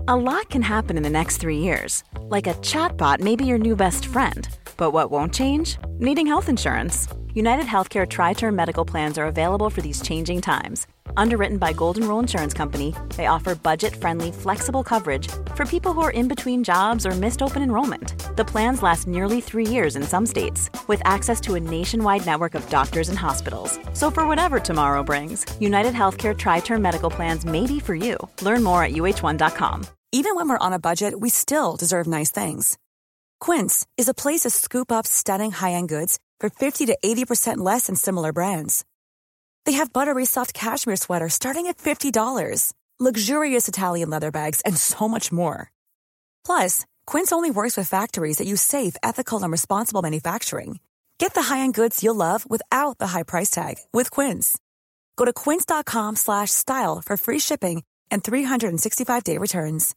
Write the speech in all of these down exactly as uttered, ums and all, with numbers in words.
A lot can happen in the next three years. Like a chatbot may be your new best friend. But what won't change? Needing health insurance. United Healthcare Tri-Term Medical Plans are available for these changing times. Underwritten by Golden Rule Insurance Company, they offer budget-friendly, flexible coverage for people who are in between jobs or missed open enrollment. The plans last nearly three years in some states, with access to a nationwide network of doctors and hospitals. So for whatever tomorrow brings, United Healthcare Tri-Term Medical Plans may be for you. Learn more at U H one dot com. Even when we're on a budget, we still deserve nice things. Quince is a place to scoop up stunning high-end goods for fifty to eighty percent less than similar brands. They have buttery soft cashmere sweaters starting at fifty dollars, luxurious Italian leather bags, and so much more. Plus, Quince only works with factories that use safe, ethical, and responsible manufacturing. Get the high-end goods you'll love without the high price tag with Quince. Go to quince.com slash style for free shipping and three sixty-five day returns.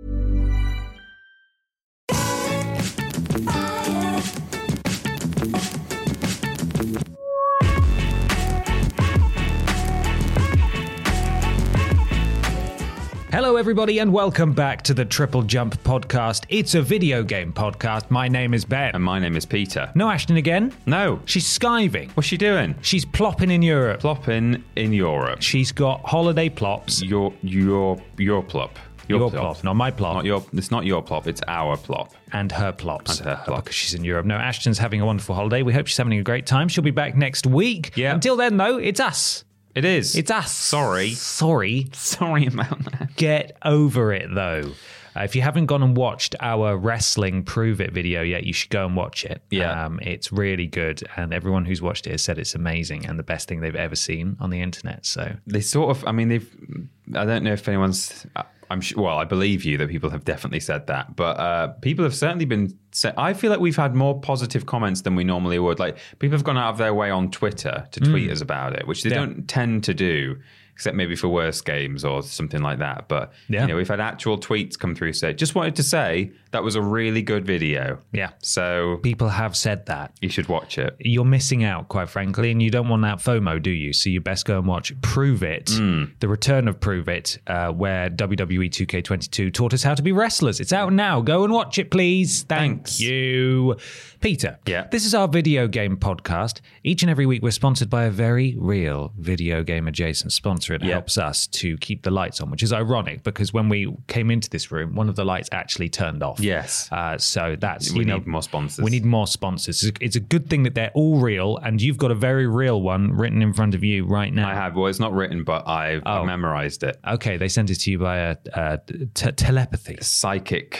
Hello everybody and welcome back to the Triple Jump podcast. It's a video game podcast. My name is Ben. And my name is Peter. No Ashton again? No. She's skiving. What's she doing? She's plopping in Europe. Plopping in Europe. She's got holiday plops. Your your your plop. Your, your plop. plop, not my plop. Not your, it's not your plop, it's our plop. And her plops. And her plop. Because she's in Europe. No, Ashton's having a wonderful holiday. We hope she's having a great time. She'll be back next week. Yeah. Until then, though, it's us. It is. It's us. Sorry. Sorry. Sorry about that. Get over it, though. Uh, if you haven't gone and watched our wrestling Prove It video yet, you should go and watch it. Yeah. Um, it's really good. And everyone who's watched it has said it's amazing and the best thing they've ever seen on the internet. So they sort of, I mean, they've, I don't know if anyone's, I'm sure, well, I believe you that people have definitely said that, but uh, people have certainly been, I feel like we've had more positive comments than we normally would. Like people have gone out of their way on Twitter to tweet mm. us about it, which they yeah. don't tend to do. Except maybe for worse games or something like that. But, yeah. you know, we've had actual tweets come through say, just wanted to say that was a really good video. Yeah. So people have said that. You should watch it. You're missing out, quite frankly, and you don't want that FOMO, do you? So you best go and watch Prove It, mm. the return of Prove It, uh, where W W E two K twenty-two taught us how to be wrestlers. It's out now. Go and watch it, please. Thank Thanks. you. Peter, yeah. This is our video game podcast. Each and every week we're sponsored by a very real video game adjacent sponsor. It yeah. helps us to keep the lights on, which is ironic because when we came into this room, one of the lights actually turned off. Yes. Uh, so that's, we you need know, more sponsors. We need more sponsors. It's a, it's a good thing that they're all real, and you've got a very real one written in front of you right now. I have. Well, it's not written, but I've, oh. I've memorized it. Okay, they sent it to you via uh, t- telepathy. Psychic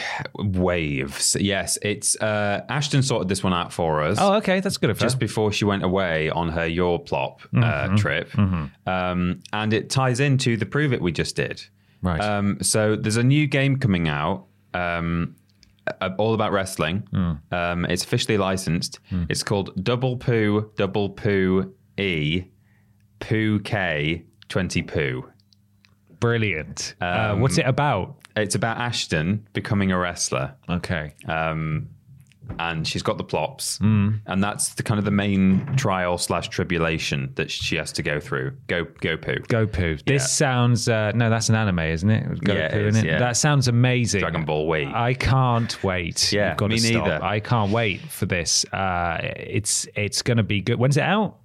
waves. Yes, it's uh, Ashton sorted this one out for us. Oh, okay, that's good of her. Just before she went away on her Your Plop uh, mm-hmm. trip. Mm-hmm. Um, and it ties into the Prove It we just did. Right. Um, so there's a new game coming out um, all about wrestling. Mm. Um, it's officially licensed. Mm. It's called Double Poo, Double Poo E, Poo K, twenty Poo. Brilliant. Um, uh, what's it about? It's about Ashton becoming a wrestler. Okay. Um, and she's got the plops, mm. and that's the kind of the main trial slash tribulation that she has to go through. Go, go poo, go poo. This yeah. sounds uh, no, that's an anime, isn't it? Go yeah, poo, it is, isn't it? Yeah. That sounds amazing. Dragon Ball Wii. I can't wait. Yeah, You've got me to stop. neither. I can't wait for this. Uh, it's it's going to be good. When's it out?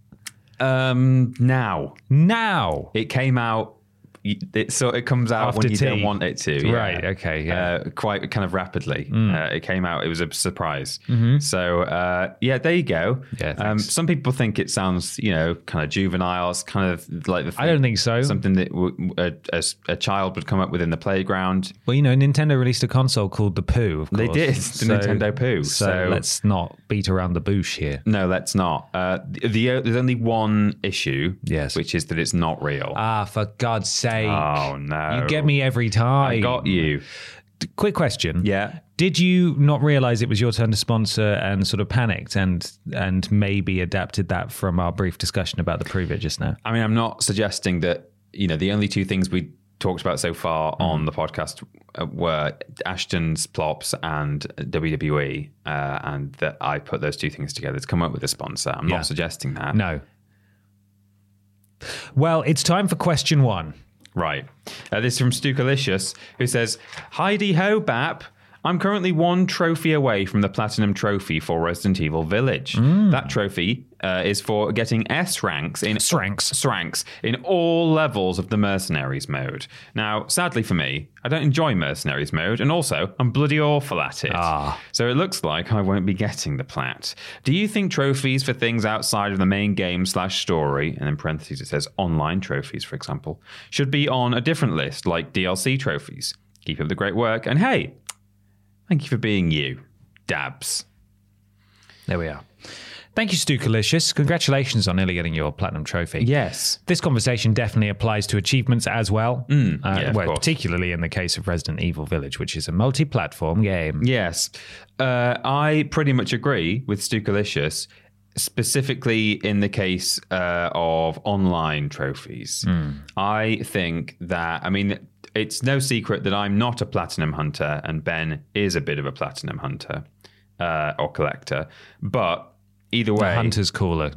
Um, now. Now. It came out. It so it comes out After when you tea. don't want it to, yeah. Right? Okay, yeah, uh, quite kind of rapidly. Mm. Uh, it came out; it was a surprise. Mm-hmm. So, uh, yeah, there you go. Yeah, um, some people think it sounds, you know, kind of juvenile. It's kind of like the. I don't think so. Something that w- a, a, a child would come up with in the playground. Well, you know, Nintendo released a console called the Poo. Of course. They did the so, Nintendo Poo. So, so let's not beat around the bush here. No, let's not. Uh, the, the there's only one issue. Yes, which is that it's not real. Ah, for God's sake! Oh no. You get me every time. I got you. Quick question. Yeah. Did you not realize it was your turn to sponsor and sort of panicked and and maybe adapted that from our brief discussion about the Prove It just now? I mean, I'm not suggesting that, you know, the only two things we talked about so far mm. on the podcast were Ashton's plops and W W E, uh, and that I put those two things together to come up with a sponsor. I'm yeah. not suggesting that. No. Well, it's time for question one. Right. Uh, this is from Stukalicious, who says, Heidi ho, Bap. I'm currently one trophy away from the Platinum Trophy for Resident Evil Village. Mm. That trophy uh, is for getting S ranks in Sranks. Sranks in all levels of the Mercenaries mode. Now, sadly for me, I don't enjoy Mercenaries mode, and also I'm bloody awful at it. Ah. So it looks like I won't be getting the plat. Do you think trophies for things outside of the main game slash story, and in parentheses it says online trophies, for example, should be on a different list, like D L C trophies? Keep up the great work, and hey, thank you for being you, Dabs. There we are. Thank you, Stukalicious. Congratulations on nearly getting your Platinum Trophy. Yes. This conversation definitely applies to achievements as well. Mm, uh, yeah, of well, course. particularly in the case of Resident Evil Village, which is a multi-platform game. Yes. Uh, I pretty much agree with Stukalicious, specifically in the case uh, of online trophies. Mm. I think that, I mean, it's no secret that I'm not a platinum hunter and Ben is a bit of a platinum hunter uh, or collector. But either way... The hunter's cooler.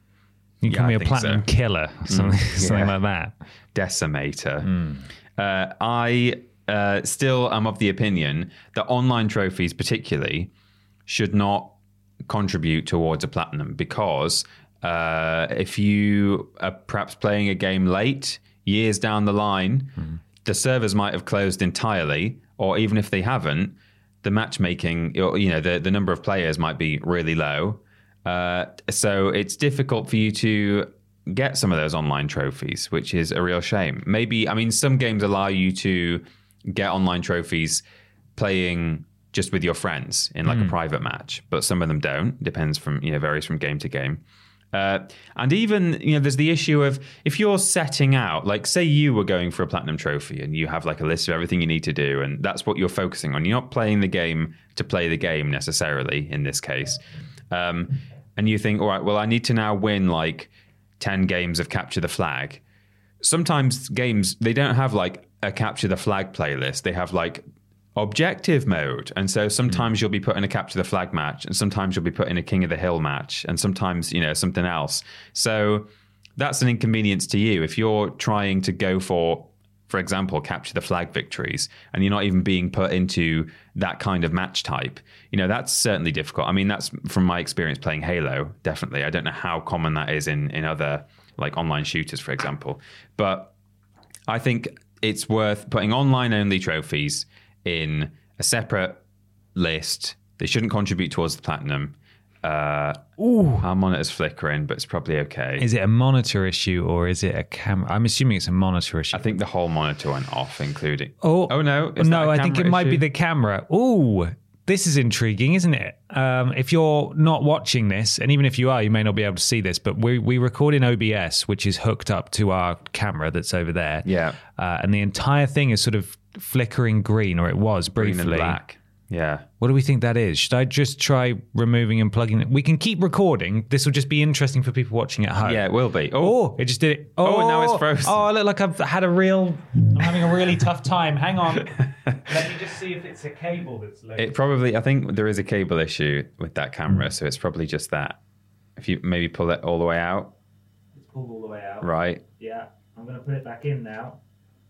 You Yeah, can be I a think platinum so. killer, something, Mm, something yeah. like that. Decimator. Mm. Uh, I uh, still am of the opinion that online trophies particularly should not contribute towards a platinum because uh, if you are perhaps playing a game late, years down the line, mm. the servers might have closed entirely, or even if they haven't, the matchmaking, you know, the, the number of players might be really low. Uh, so it's difficult for you to get some of those online trophies, which is a real shame. Maybe, I mean, some games allow you to get online trophies playing just with your friends in like mm. a private match, but some of them don't. Depends from, you know, varies from game to game. Uh, and even, you know, there's the issue of if you're setting out, like say you were going for a platinum trophy and you have like a list of everything you need to do and that's what you're focusing on. You're not playing the game to play the game necessarily in this case. Um, and you think, all right, well, I need to now win like ten games of Capture the Flag. Sometimes games, they don't have like a Capture the Flag playlist. They have like objective mode. And so sometimes mm. you'll be put in a Capture the Flag match and sometimes you'll be put in a King of the Hill match and sometimes, you know, something else. So that's an inconvenience to you. If you're trying to go for, for example, Capture the Flag victories and you're not even being put into that kind of match type, you know, that's certainly difficult. I mean, that's from my experience playing Halo, definitely. I don't know how common that is in, in other like online shooters, for example. But I think it's worth putting online only trophies in a separate list. They shouldn't contribute towards the platinum. Uh, Ooh. Our monitor's flickering, but it's probably okay. Is it a monitor issue or is it a camera? I'm assuming it's a monitor issue. I think the whole monitor went off, including... Oh, oh no. Is no, that a I think it camera might issue? be the camera. Ooh, this is intriguing, isn't it? Um, if you're not watching this, and even if you are, you may not be able to see this, but we, we record in O B S, which is hooked up to our camera that's over there. Yeah. Uh, and the entire thing is sort of flickering green, or it was briefly. Green and black. Yeah. What do we think that is? Should I just try removing and plugging it? We can keep recording. This will just be interesting for people watching at home. Yeah, it will be. Oh, it just did it. Oh, now it's frozen. Oh, I look like I've had a real... I'm having a really tough time. Hang on. Let me just see if it's a cable that's low. It probably... I think there is a cable issue with that camera, mm. so it's probably just that. If you maybe pull it all the way out. It's pulled all the way out. Right. Yeah. I'm going to put it back in now.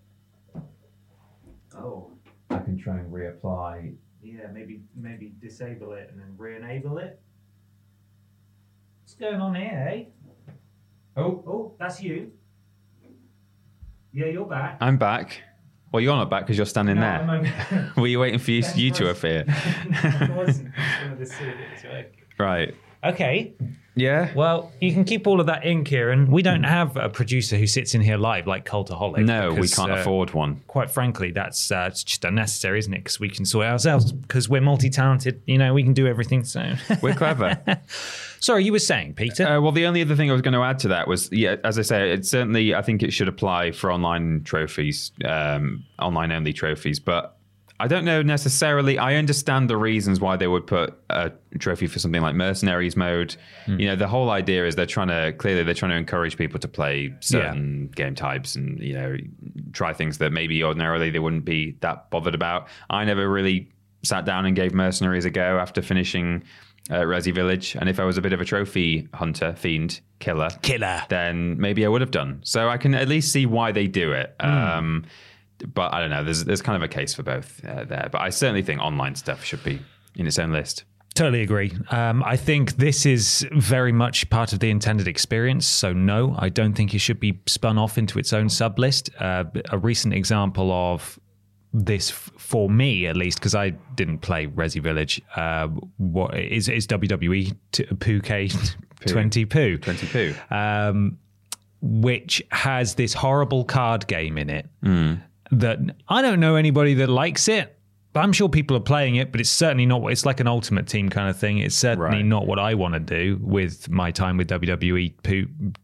Oh. I can try and reapply... Yeah, maybe maybe disable it and then re-enable it. What's going on here, eh? Oh. Oh, that's you. Yeah, you're back. I'm back. Well, you're not back because you're standing No, there. I'm okay. Were you waiting for you, you to appear? No, I wasn't. I just wanted to see if it was working. Right. Okay. Yeah. Well, you can keep all of that in, Kieran. We don't have a producer who sits in here live like Cultaholic. No, we because, can't uh, afford one. Quite frankly, that's uh, it's just unnecessary, isn't it? Because we can sort it ourselves. Because we're multi-talented, you know, we can do everything. So We're clever. Sorry, you were saying, Peter? Uh, well, the only other thing I was going to add to that was, yeah, as I say, it certainly, I think it should apply for online trophies, um, online only trophies, but I don't know necessarily. I understand the reasons why they would put a trophy for something like Mercenaries mode. Mm. You know, the whole idea is they're trying to, clearly they're trying to encourage people to play certain yeah. game types and, you know, try things that maybe ordinarily they wouldn't be that bothered about. I never really sat down and gave Mercenaries a go after finishing uh, Resi Village, and if I was a bit of a trophy hunter, fiend, killer, Killer. then maybe I would have done. So I can at least see why they do it. Mm. Um, but I don't know. There's there's kind of a case for both uh, there. But I certainly think online stuff should be in its own list. Totally agree. Um, I think this is very much part of the intended experience. So no, I don't think it should be spun off into its own sub list. Uh, a recent example of this f- for me, at least, because I didn't play Resi Village, uh, what is, is W W E t- Poo K twenty Poo. twenty Poo. Um, which has this horrible card game in it Mm. that I don't know anybody that likes it. I'm sure people are playing it, but it's certainly not what it's like an Ultimate Team kind of thing. It's certainly Right. not what I want to do with my time with W W E Poo,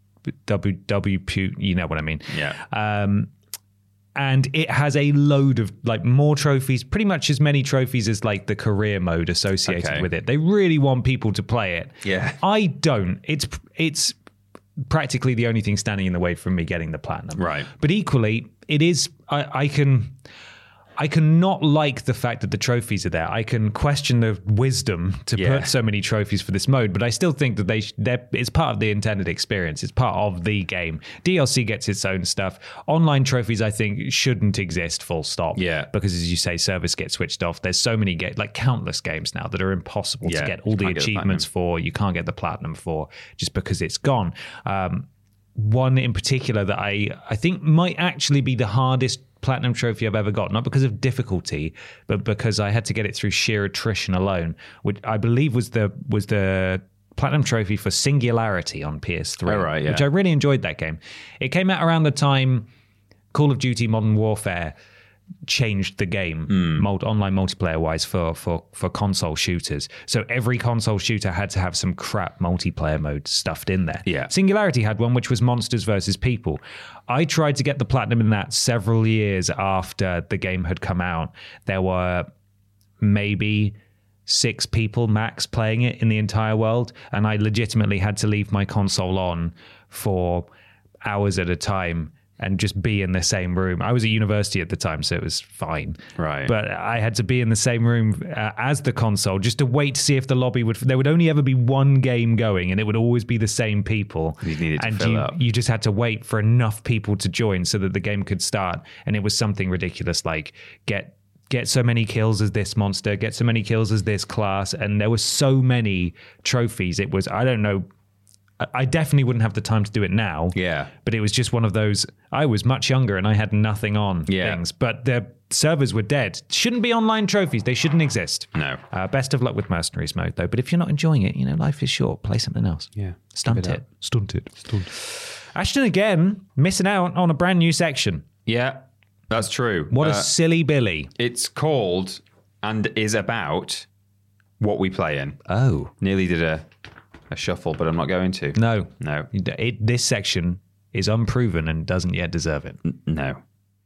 W W Poo, you know what I mean. Yeah. Um, and it has a load of like more trophies, pretty much as many trophies as like the career mode associated Okay. with it. They really want people to play it. Yeah. I don't. It's it's practically the only thing standing in the way from me getting the platinum. Right. But equally, it is. I, I can. I can not like the fact that the trophies are there. I can question the wisdom to Yeah. put so many trophies for this mode, but I still think that they sh- they're, it's part of the intended experience. It's part of the game. D L C gets its own stuff. Online trophies, I think, shouldn't exist. Full stop. Yeah. Because as you say, service gets switched off. There's so many ga- like countless games now that are impossible Yeah, to get you all the can't get the achievements for. You can't get the platinum for just because it's gone. Um, one in particular that I I think might actually be the hardest platinum trophy I've ever got, not because of difficulty, but because I had to get it through sheer attrition alone, which I believe was the was the platinum trophy for Singularity on P S three, Oh, right, yeah. which I really enjoyed that game. It came out around the time Call of Duty Modern Warfare changed the game Mm. mul- online multiplayer wise for, for for console shooters. So every console shooter had to have some crap multiplayer mode stuffed in there. Yeah. Singularity had one which was monsters versus people. I tried to get the platinum in that several years after the game had come out. There were maybe six people max playing it in the entire world, and I legitimately had to leave my console on for hours at a time and just be in the same room. I was at university at the time, so it was fine. Right. But I had to be in the same room uh, as the console just to wait to see if the lobby would... There would only ever be one game going, and it would always be the same people. You needed to and fill you, up. you just had to wait for enough people to join so that the game could start. And it was something ridiculous like get... get so many kills as this monster, get so many kills as this class. And there were so many trophies. It was, I don't know, I definitely wouldn't have the time to do it now. Yeah. But it was just one of those, I was much younger and I had nothing on Yeah. things. But the servers were dead. Shouldn't be online trophies. They shouldn't exist. No. Uh, best of luck with Mercenaries mode, though. But if you're not enjoying it, you know, life is short. Play something else. Yeah. Stunt Give it it. up. Stunt it. Stunt. Ashton again, missing out on a brand new section. Yeah, that's true. What Uh, a silly Billy. It's called and is about what we play in. Oh. Nearly did a, a shuffle, but I'm not going to. No. No. It, this section is unproven and doesn't yet deserve it. No.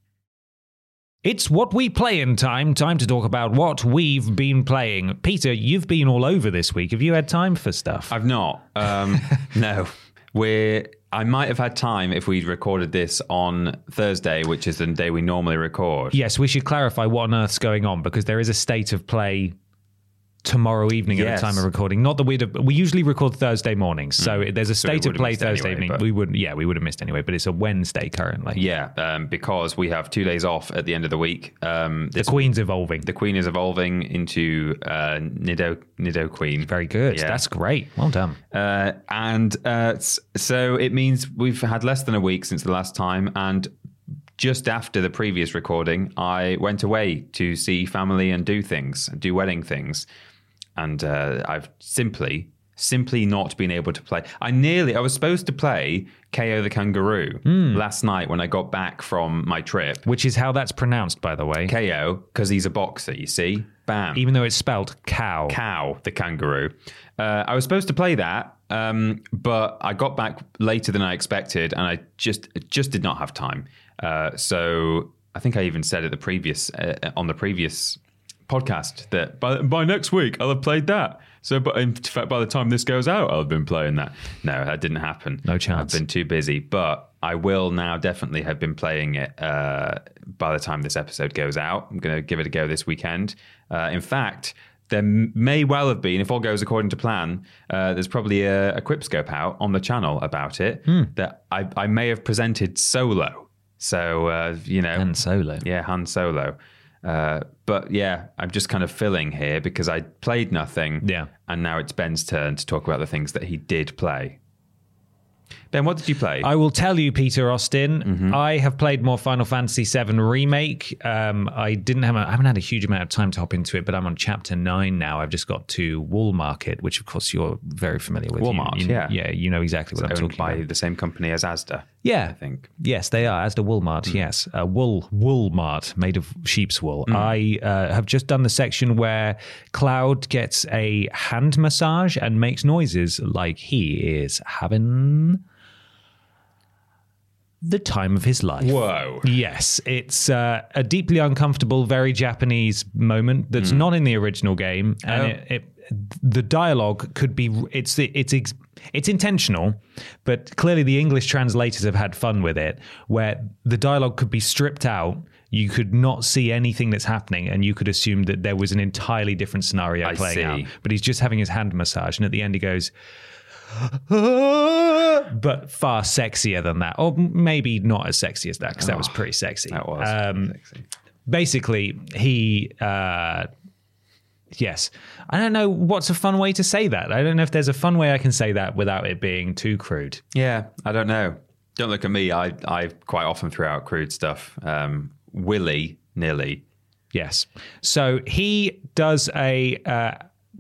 It's what we play in time. Time to talk about what we've been playing. Peter, you've been all over this week. Have you had time for stuff? I've not. Um, no. We're... I might have had time if we'd recorded this on Thursday, which is the day we normally record. Yes, we should clarify what on earth's going on because there is a state of play tomorrow evening Yes. at the time of recording. Not that we'd have, we usually record Thursday mornings, so Mm. there's a So we state of would have play missed Thursday anyway, evening. but- We would, yeah, we would have missed anyway, but it's a Wednesday currently. Yeah, um, because we have two days off at the end of the week. Um, The this, Queen's evolving. the Queen is evolving into uh, Nido Nido Queen. Very good. Yeah. That's great. Well done. Uh, and uh, s- so it means we've had less than a week since the last time. And just after the previous recording, I went away to see family and do things, do wedding things. And uh, I've simply, simply not been able to play. I nearly, I was supposed to play K O the Kangaroo last night when I got back from my trip. Which is how that's pronounced, by the way. K O, because he's a boxer, you see. Bam. Even though it's spelled cow. Cow, the kangaroo. Uh, I was supposed to play that, um, but I got back later than I expected, and I just just did not have time. Uh, so I think I even said at the previous uh, on the previous podcast that by by next week I'll have played that. So, but in fact, by the time this goes out, I'll have been playing that. No, that didn't happen. No chance. I've been too busy, but I will now definitely have been playing it uh, by the time this episode goes out. I'm going to give it a go this weekend. Uh, in fact, there may well have been, if all goes according to plan, uh, there's probably a, a Quipscope out on the channel about it mm. that I, I may have presented solo. So, uh, you know. Han Solo. Yeah, Han Solo. Uh, but yeah, I'm just kind of filling here because I played nothing. Yeah. And now it's Ben's turn to talk about the things that he did play. Ben, what did you play? I will tell you, Peter Austin. Mm-hmm. I have played more Final Fantasy seven Remake. Um, I didn't have, a, I haven't had a huge amount of time to hop into it, but I'm on chapter nine now. I've just got to Wool Market, which of course you're very familiar with. Walmart, you, you, yeah, yeah, you know exactly what it's I'm owned talking by about. the same company as Asda. Yeah, I think. Yes, they are. Asda Woolmart. Mm. Yes, uh, Wool Woolmart made of sheep's wool. Mm. I uh, have just done the section where Cloud gets a hand massage and makes noises like he is having the time of his life. Whoa. Yes, it's uh, a deeply uncomfortable, very Japanese moment that's mm. not in the original game, and oh. it, it, the dialogue could be it's it's it's it's intentional, but clearly the English translators have had fun with it, where the dialogue could be stripped out. You could not see anything that's happening, and you could assume that there was an entirely different scenario I playing see. out. But he's just having his hand massage, and at the end he goes, but far sexier than that, or maybe not as sexy as that, because oh, that was pretty sexy. That was um, sexy. Basically, he, uh, yes, I don't know what's a fun way to say that. I don't know if there's a fun way I can say that without it being too crude. Yeah, I don't know. Don't look at me. I I quite often throw out crude stuff, um, willy nilly. Yes. So he does a uh,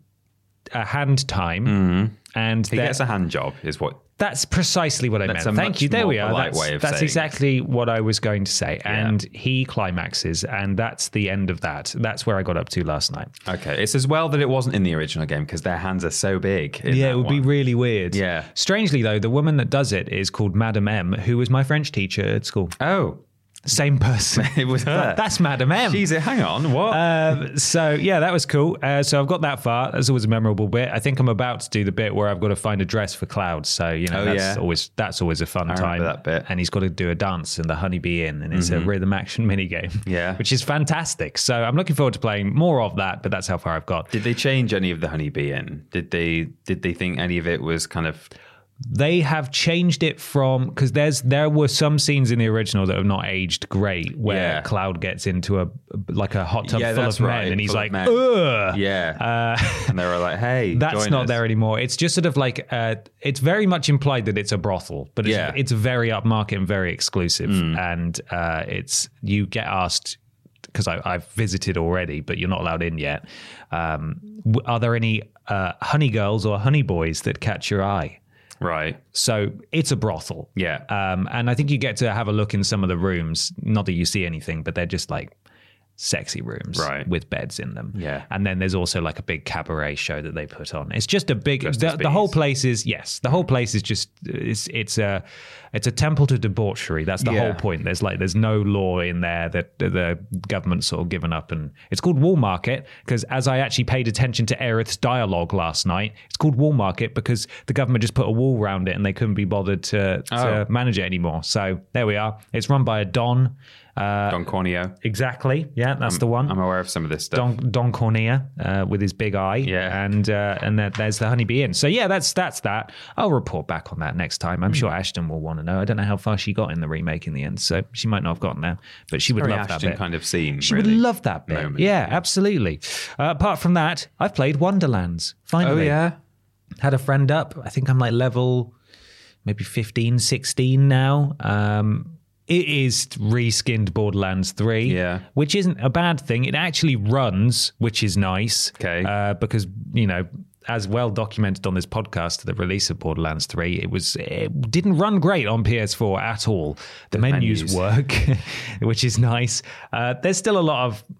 a hand time. Mm-hmm. And he gets a hand job, is what. That's precisely what I that's meant. A Thank you. There we are. That's, way of that's saying. exactly what I was going to say. Yeah. And he climaxes, and that's the end of that. That's where I got up to last night. Okay. It's as well that it wasn't in the original game because their hands are so big. In yeah, that it would one. be really weird. Yeah. Strangely, though, the woman that does it is called Madame M, who was my French teacher at school. Oh. Same person. It was her. That, that's Madame M. She's a, hang on, what? Uh, so, yeah, that was cool. Uh, so I've got that far. That's always a memorable bit. I think I'm about to do the bit where I've got to find a dress for Cloud. So, you know, oh, that's yeah. always that's always a fun I time. remember that bit. And he's got to do a dance in the Honeybee Inn, and it's mm-hmm. a rhythm action minigame. Yeah. Which is fantastic. So I'm looking forward to playing more of that, but that's how far I've got. Did they change any of the Honeybee Inn? Did they did they think any of it was kind of... They have changed it from, because there's there were some scenes in the original that have not aged great, where yeah. Cloud gets into a like a hot tub yeah, full of men, right. and he's full like, ugh. Yeah. Uh, and they were like, hey, that's join not us. there anymore. It's just sort of like, uh, it's very much implied that it's a brothel, but it's, yeah. it's very upmarket and very exclusive. Mm. And uh, it's you get asked, because I've visited already, but you're not allowed in yet. Um, are there any uh, honey girls or honey boys that catch your eye? Right. So it's a brothel. Yeah. Um, and I think you get to have a look in some of the rooms. Not that you see anything, but they're just like sexy rooms right. with beds in them. Yeah. And then there's also like a big cabaret show that they put on. It's just a big, just the, the whole place is, yes, the whole place is just, it's, it's a, it's a temple to debauchery. That's the yeah. whole point. There's like, there's no law in there that the government's sort of given up. And it's called Wool Market because as I actually paid attention to Aerith's dialogue last night, it's called Wool Market because the government just put a wall around it and they couldn't be bothered to, to oh. manage it anymore. So there we are. It's run by a Don. Uh, Don Corneo. Exactly. Yeah, that's I'm, the one. I'm aware of some of this stuff. Don, Don Cornea uh, with his big eye. Yeah. And uh, and there, there's the Honeybee Inn. So yeah, that's that's that. I'll report back on that next time. I'm mm. sure Ashton will want to know. I don't know how far she got in the remake in the end, so she might not have gotten there, but she would Very love Ashton that bit. kind of scene. She really. would love that bit. Moment. Yeah, absolutely. Uh, apart from that, I've played Wonderlands. Finally. Oh yeah. Had a friend up. I think I'm like level maybe fifteen, sixteen now. Um It is reskinned Borderlands three, yeah. which isn't a bad thing. It actually runs, which is nice. Okay. Uh, because, you know, as well documented on this podcast, the release of Borderlands three, it was it didn't run great on P S four at all. The, the menus, menus work, which is nice. Uh, there's still a lot of...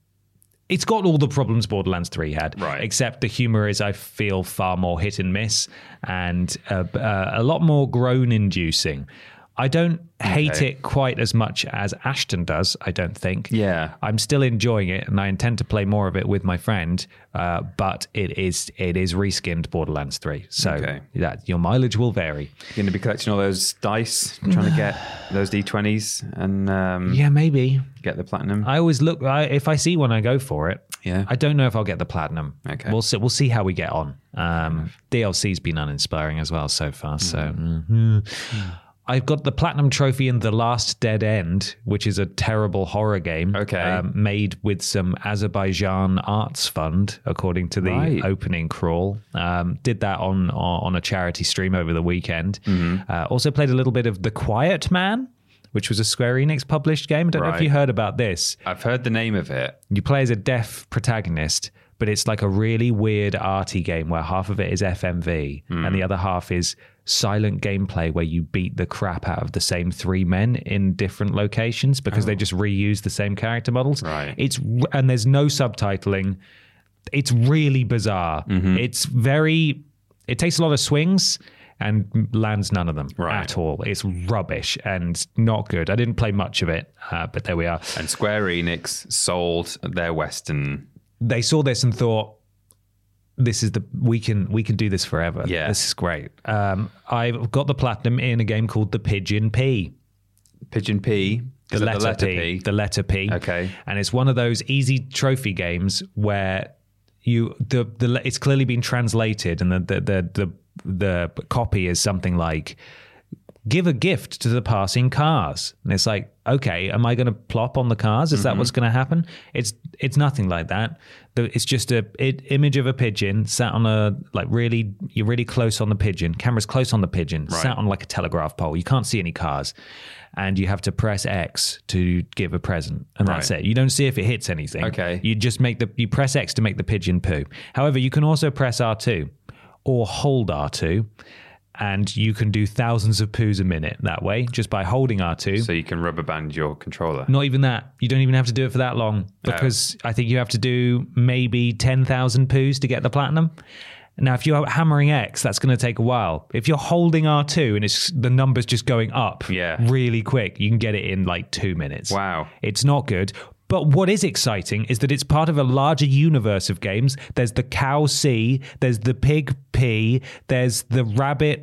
It's got all the problems Borderlands three had, right. except the humor is, I feel, far more hit and miss and uh, uh, a lot more groan-inducing. I don't hate Okay. it quite as much as Ashton does, I don't think. Yeah. I'm still enjoying it, and I intend to play more of it with my friend, uh, but it is it is reskinned Borderlands three. So Okay. that your mileage will vary. You're going to be collecting all those dice, trying to get those D twenties and um, Yeah, maybe. get the platinum. I always look, I, if I see one, I go for it. Yeah. I don't know if I'll get the platinum. Okay. We'll see, we'll see how we get on. Um, D L C's been uninspiring as well so far. So mhm. I've got the platinum trophy in The Last Dead End, which is a terrible horror game. Okay. Um, made with some Azerbaijan Arts Fund, according to the Right. opening crawl. Um, did that on, on a charity stream over the weekend. Mm-hmm. Uh, also played a little bit of The Quiet Man, which was a Square Enix published game. I don't know if Right. you heard about this. I've heard the name of it. You play as a deaf protagonist, but it's like a really weird arty game where half of it is F M V Hmm. and the other half is silent gameplay where you beat the crap out of the same three men in different locations because they just reuse the same character models. Oh. Right. It's and there's no subtitling. It's really bizarre. Mm-hmm. It's very. It takes a lot of swings and lands none of them Right. at all. It's rubbish and not good. I didn't play much of it, uh, but there we are. And Square Enix sold their Western. They saw this and thought, "This is the we can we can do this forever. Yeah. This is great." Um, I've got the platinum in a game called The Pigeon P. Pigeon P. The Is it letter, the letter P, P? The letter P. Okay. And it's one of those easy trophy games where you the the it's clearly been translated, and the the the the, the copy is something like, give a gift to the passing cars. And it's like, okay, am I going to plop on the cars? Is that what's going to happen? It's it's nothing like that. The- It's just a it, image of a pigeon sat on a, like really, you're really close on the pigeon. Camera's close on the pigeon, Right. sat on like a telegraph pole. You can't see any cars. And you have to press X to give a present. And that's Right. it. You don't see if it hits anything. Okay. You just make the, you press X to make the pigeon poo. However, you can also press R two or hold R two. And you can do thousands of poos a minute that way, just by holding R two. So you can rubber band your controller. Not even that. You don't even have to do it for that long, because I think you have to do maybe ten thousand poos to get the platinum. Now, if you're hammering X, that's going to take a while. If you're holding R two and it's the number's just going up Yeah. really quick, you can get it in like two minutes. Wow. It's not good. But what is exciting is that it's part of a larger universe of games. There's the cow C, there's the pig P, there's the rabbit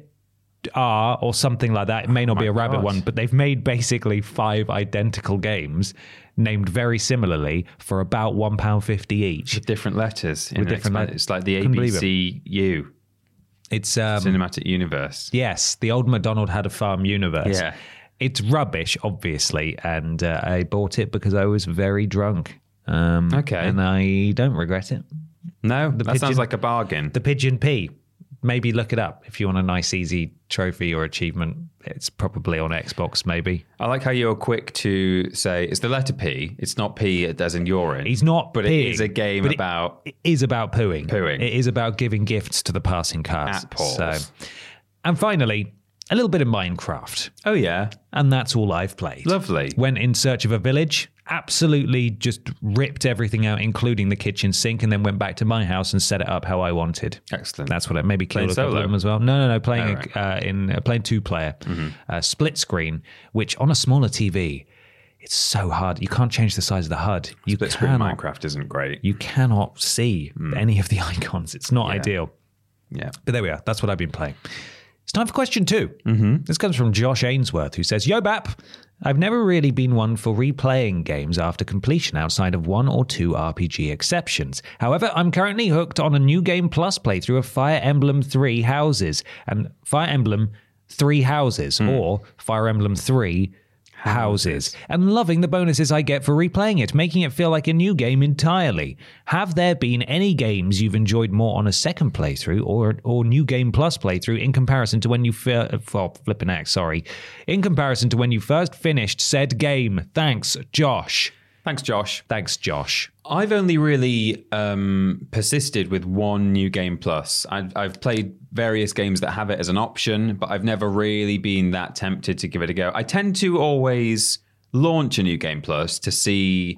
R or something like that. It may not be a rabbit God. one, but they've made basically five identical games named very similarly for about one pound fifty each. With different letters. in With an different expan- letters. It's like the Couldn't believe A B C U, It's um, Cinematic Universe. yes, the old MacDonald had a farm universe. Yeah. It's rubbish, obviously, and uh, I bought it because I was very drunk. Um, Okay. and I don't regret it. No, that pigeon- sounds like a bargain. The Pigeon P. Maybe look it up if you want a nice, easy trophy or achievement. It's probably on Xbox, maybe. I like how you're quick to say it's the letter P. It's not P as in urine. He's not But peeing, it is a game but it- about It is about pooing. Pooing. It is about giving gifts to the passing cars. At Paul's. So, and finally, a little bit of Minecraft. Oh yeah. And that's all I've played. Lovely. Went in search of a village, absolutely just ripped everything out, including the kitchen sink, and then went back to my house and set it up how I wanted. Excellent. That's what I maybe Playing killed a couple solo? of them as well. No, no, no. Playing Oh, a, right. Mm-hmm. uh, in uh, playing two player, uh, split screen, which on a smaller T V, it's so hard. You can't change the size of the H U D. You Split screen cannot. Minecraft isn't great. You cannot see any of the icons. It's not ideal. Yeah. But there we are. That's what I've been playing. It's time for question two. Mm-hmm. This comes from Josh Ainsworth, who says, Yo, Bap, I've never really been one for replaying games after completion outside of one or two R P G exceptions. However, I'm currently hooked on a New Game Plus playthrough of Fire Emblem Three Houses, and Fire Emblem Three Houses, or Fire Emblem Three Houses, and loving the bonuses I get for replaying it, making it feel like a new game entirely. Have there been any games you've enjoyed more on a second playthrough or or New Game Plus playthrough in comparison to when you fir- well, flipping act, sorry, in comparison to when you first finished said game? Thanks, Josh. Thanks, Josh. Thanks, Josh. I've only really um, persisted with one New Game Plus. I've, I've played various games that have it as an option, but I've never really been that tempted to give it a go. I tend to always launch a New Game Plus to see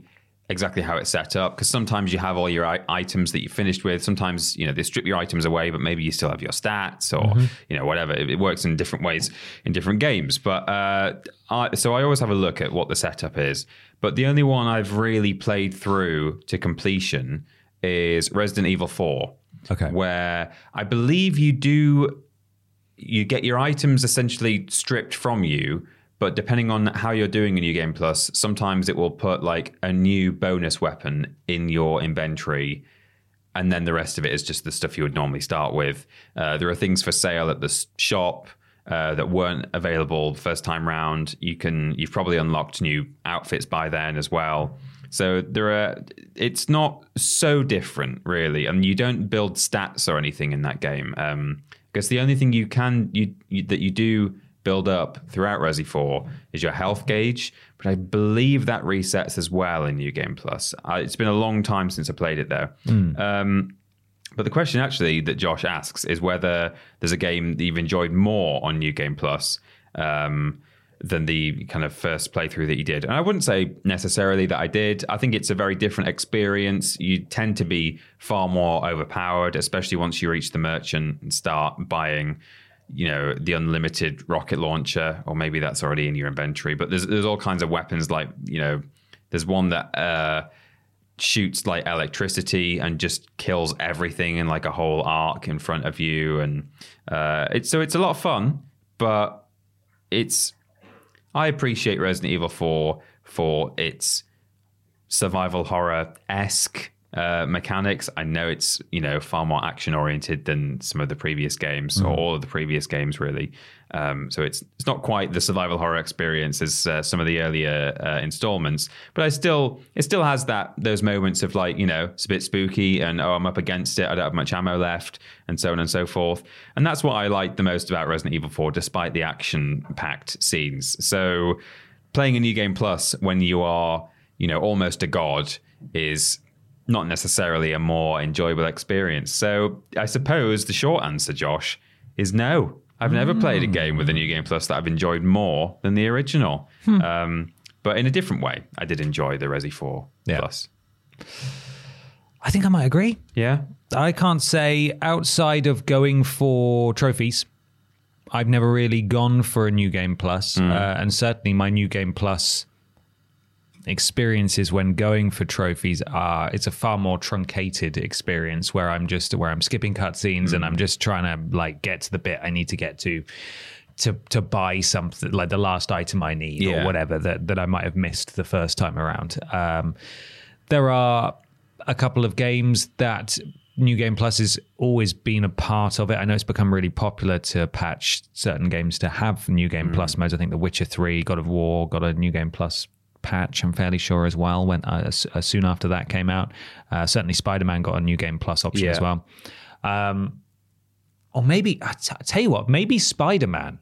exactly how it's set up, because sometimes you have all your I- items that you finished with. Sometimes, you know, they strip your items away, but maybe you still have your stats or, mm-hmm. you know, whatever. It, it works in different ways in different games. But uh, I, so I always have a look at what the setup is. But the only one I've really played through to completion is Resident Evil four. Okay. Where I believe you do, you get your items essentially stripped from you. But depending on how you're doing in New Game Plus, sometimes it will put like a new bonus weapon in your inventory, and then the rest of it is just the stuff you would normally start with. Uh, there are things for sale at the shop uh, that weren't available first time round. You can, you've probably unlocked new outfits by then as well. So there are, it's not so different really, and you don't build stats or anything in that game. Um, because the only thing you can you, you that you do build up throughout Resi four is your health gauge, but I believe that resets as well in New Game Plus. Uh, it's been a long time since I played it though. Mm. Um, but the question actually that Josh asks is whether there's a game that you've enjoyed more on New Game Plus um, than the kind of first playthrough that you did. And I wouldn't say necessarily that I did. I think it's a very different experience. You tend to be far more overpowered, especially once you reach the merchant and start buying, you know, the unlimited rocket launcher, or maybe that's already in your inventory. But there's there's all kinds of weapons, like, you know, there's one that uh, shoots like electricity and just kills everything in like a whole arc in front of you, and uh, it's so it's a lot of fun. But it's I appreciate Resident Evil four for its survival horror-esque Uh, mechanics. I know it's, you know, far more action oriented than some of the previous games, mm. or all of the previous games really. Um, so it's it's not quite the survival horror experience as uh, some of the earlier uh, installments, but I still it still has that those moments of like, you know, it's a bit spooky and oh, I'm up against it, I don't have much ammo left, and so on and so forth. And that's what I like the most about Resident Evil four, despite the action packed scenes. So playing a New Game Plus when you are, you know, almost a god is not necessarily a more enjoyable experience. So I suppose the short answer, Josh, is no. I've never mm. played a game with a New Game Plus that I've enjoyed more than the original. Hmm. Um, but in a different way, I did enjoy the Resi four yeah. Plus. I think I might agree. Yeah. I can't say outside of going for trophies, I've never really gone for a New Game Plus. Mm. Uh, and certainly my New Game Plus experiences when going for trophies are it's a far more truncated experience where I'm just where I'm skipping cutscenes mm. and I'm just trying to like get to the bit I need to get to to to buy something, like the last item I need yeah. or whatever that that I might have missed the first time around. Um, there are a couple of games that New Game Plus has always been a part of it. I know it's become really popular to patch certain games to have New Game mm. Plus modes. I think The Witcher three, God of War got a New Game Plus patch, I'm fairly sure, as well, when uh, uh, soon after that came out. Uh, certainly Spider-Man got a New Game Plus option yeah. as well. Um, or maybe, I t- tell you what, maybe Spider-Man.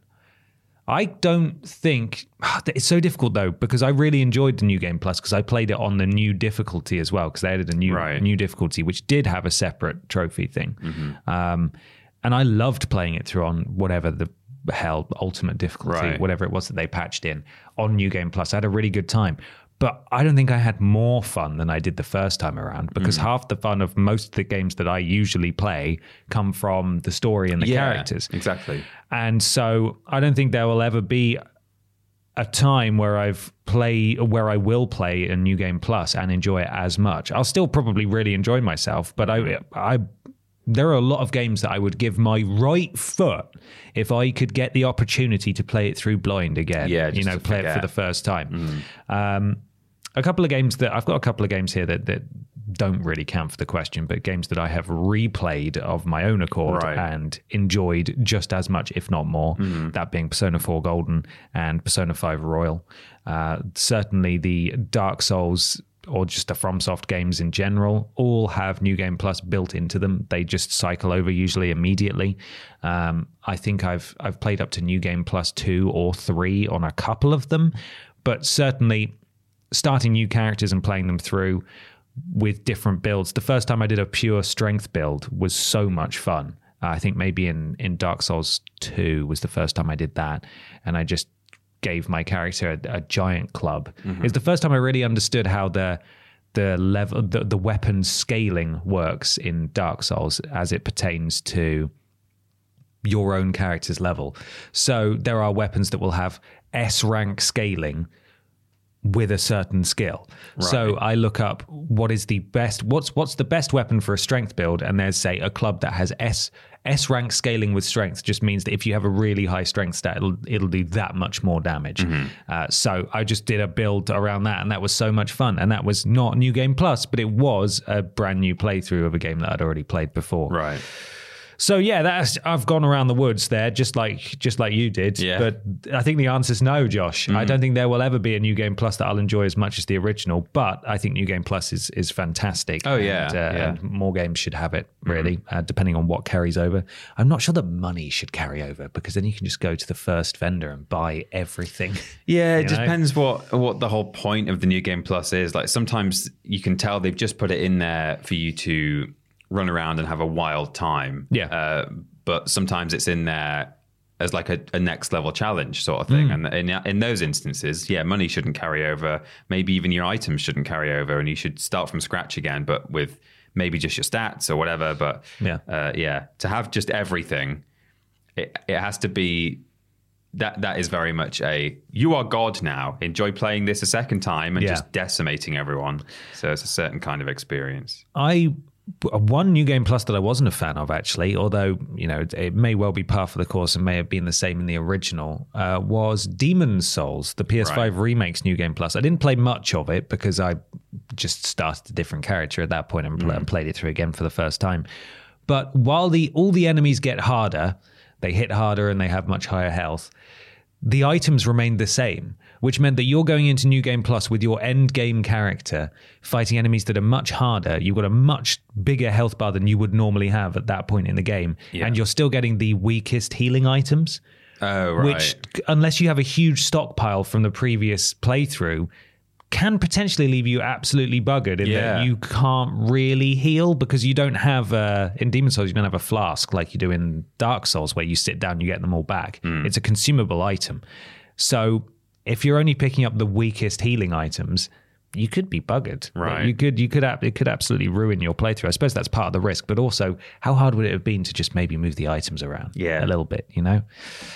I don't think, it's so difficult though, because I really enjoyed the New Game Plus because I played it on the new difficulty as well, because they added a new right. new difficulty, which did have a separate trophy thing. Mm-hmm. Um, and I loved playing it through on whatever the hell ultimate difficulty, right. whatever it was that they patched in on New Game Plus. I had a really good time, but I don't think I had more fun than I did the first time around, because mm. half the fun of most of the games that I usually play come from the story and the yeah, characters. Exactly. And so I don't think there will ever be a time where I've play where I will play a New Game Plus and enjoy it as much. I'll still probably really enjoy myself, but I I there are a lot of games that I would give my right foot if I could get the opportunity to play it through blind again. Yeah, you know, play forget. it for the first time. Mm. Um, a couple of games that I've got a couple of games here that, that don't really count for the question, but games that I have replayed of my own accord right. and enjoyed just as much, if not more. Mm. That being Persona four Golden and Persona five Royal. Uh, certainly the Dark Souls, or just the FromSoft games in general, all have New Game Plus built into them. They just cycle over usually immediately. Um, I think I've I've played up to New Game Plus two or three on a couple of them, but certainly starting new characters and playing them through with different builds. The first time I did a pure strength build was so much fun. Uh, I think maybe in, in Dark Souls two was the first time I did that, and I just gave my character a, a giant club. Mm-hmm. It's the first time I really understood how the the level, the, the weapon scaling works in Dark Souls as it pertains to your own character's level. So there are weapons that will have S rank scaling with a certain skill. Right. So I look up what is the best, what's what's the best weapon for a strength build, and there's, say, a club that has S S rank scaling with strength. Just means that if you have a really high strength stat, it'll it'll do that much more damage. Mm-hmm. Uh, so I just did a build around that, and that was so much fun. And that was not New Game Plus, but it was a brand new playthrough of a game that I'd already played before. Right. So yeah, that's I've gone around the woods there, just like just like you did. Yeah. But I think the answer is no, Josh. Mm. I don't think there will ever be a New Game Plus that I'll enjoy as much as the original. But I think New Game Plus is is fantastic. Oh yeah, and, uh, yeah. and more games should have it, really, mm. uh, depending on what carries over. I'm not sure that money should carry over, because then you can just go to the first vendor and buy everything. Yeah, it you know? depends what what the whole point of the New Game Plus is. Like sometimes you can tell they've just put it in there for you to run around and have a wild time. Yeah. Uh, but sometimes it's in there as like a, a next level challenge sort of thing. Mm. And in, in those instances, yeah, money shouldn't carry over. Maybe even your items shouldn't carry over, and you should start from scratch again, but with maybe just your stats or whatever. But yeah, uh, yeah, to have just everything, it, it has to be, that that is very much a, you are God now. Enjoy playing this a second time and yeah. just decimating everyone. So it's a certain kind of experience. I... One New Game Plus that I wasn't a fan of, actually, although, you know, it may well be par for the course and may have been the same in the original, uh, was Demon's Souls, the P S five right. Remake's New Game Plus. I didn't play much of it because I just started a different character at that point and, pl- mm. and played it through again for the first time. But while the all the enemies get harder, they hit harder and they have much higher health, the items remained the same, which meant that you're going into New Game Plus with your end game character fighting enemies that are much harder. You've got a much bigger health bar than you would normally have at that point in the game. Yeah. And you're still getting the weakest healing items. Oh, right. Which, unless you have a huge stockpile from the previous playthrough, can potentially leave you absolutely buggered in yeah. that you can't really heal, because you don't have, uh, in Demon's Souls, you don't have a flask like you do in Dark Souls where you sit down, you get them all back. Mm. It's a consumable item. So if you're only picking up the weakest healing items, you could be buggered. Right. You could, you could, it could absolutely ruin your playthrough. I suppose that's part of the risk, but also how hard would it have been to just maybe move the items around yeah. a little bit, you know?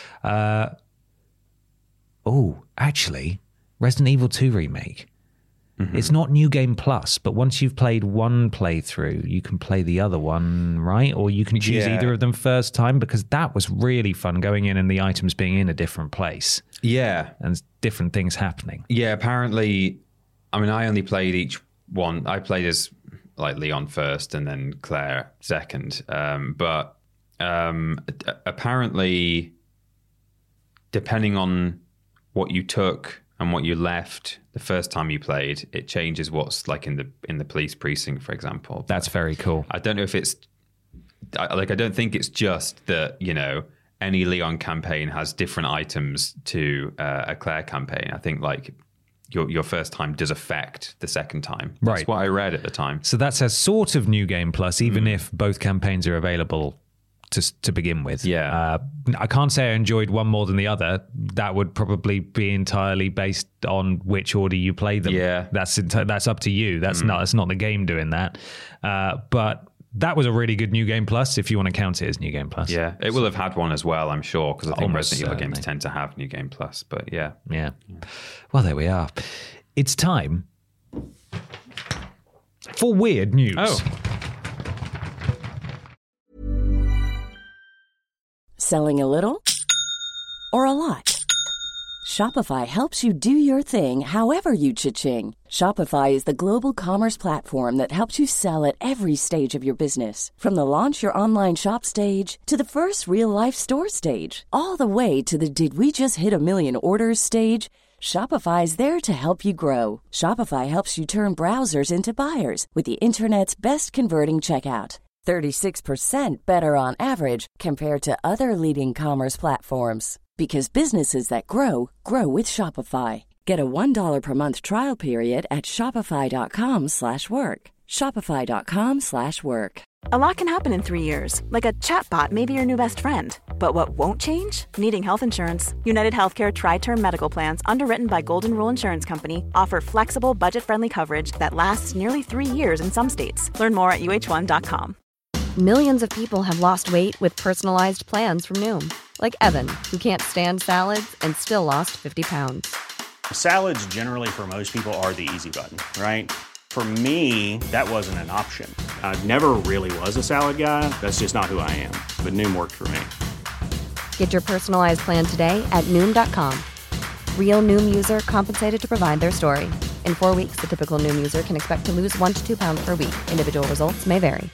Uh, oh, actually, Resident Evil two Remake. Mm-hmm. It's not New Game Plus, but once you've played one playthrough, you can play the other one, right? Or you can choose yeah. either of them first time, because that was really fun, going in and the items being in a different place. Yeah. And different things happening. Yeah, apparently, I mean, I only played each one. I played as like Leon first and then Claire second. Um, but um, apparently, depending on what you took and what you left the first time you played, it changes what's like in the in the police precinct, for example. That's very cool. I don't know if it's I, like I don't think it's just that, you know, any Leon campaign has different items to uh, a Claire campaign. I think like your your first time does affect the second time. That's right. what I read at the time. So that's a sort of New Game Plus, even mm. if both campaigns are available to to begin with. Yeah. Uh, I can't say I enjoyed one more than the other. That would probably be entirely based on which order you play them. Yeah. That's that's up to you. That's mm. not that's not the game doing that. Uh, but that was a really good New Game Plus, if you want to count it as New Game Plus. Yeah, it will have had one as well, I'm sure, because I think Almost Resident Evil certainly. games tend to have New Game Plus. But yeah. yeah. Yeah. Well, there we are. It's time for weird news. Oh. Selling a little or a lot? Shopify helps you do your thing however you cha-ching. Shopify is the global commerce platform that helps you sell at every stage of your business. From the launch your online shop stage to the first real-life store stage, all the way to the did we just hit a million orders stage. Shopify is there to help you grow. Shopify helps you turn browsers into buyers with the internet's best converting checkout. thirty-six percent better on average compared to other leading commerce platforms. Because businesses that grow, grow with Shopify. Get a one dollar per month trial period at shopify.com slash work. Shopify.com slash work. A lot can happen in three years, like a chatbot may be your new best friend. But what won't change? Needing health insurance. United Healthcare Tri-Term Medical Plans, underwritten by Golden Rule Insurance Company, offer flexible, budget-friendly coverage that lasts nearly three years in some states. Learn more at U H one dot com. Millions of people have lost weight with personalized plans from Noom. Like Evan, who can't stand salads and still lost fifty pounds. Salads generally for most people are the easy button, right? For me, that wasn't an option. I never really was a salad guy. That's just not who I am. But Noom worked for me. Get your personalized plan today at Noom dot com. Real Noom user compensated to provide their story. In four weeks, the typical Noom user can expect to lose one to two pounds per week. Individual results may vary.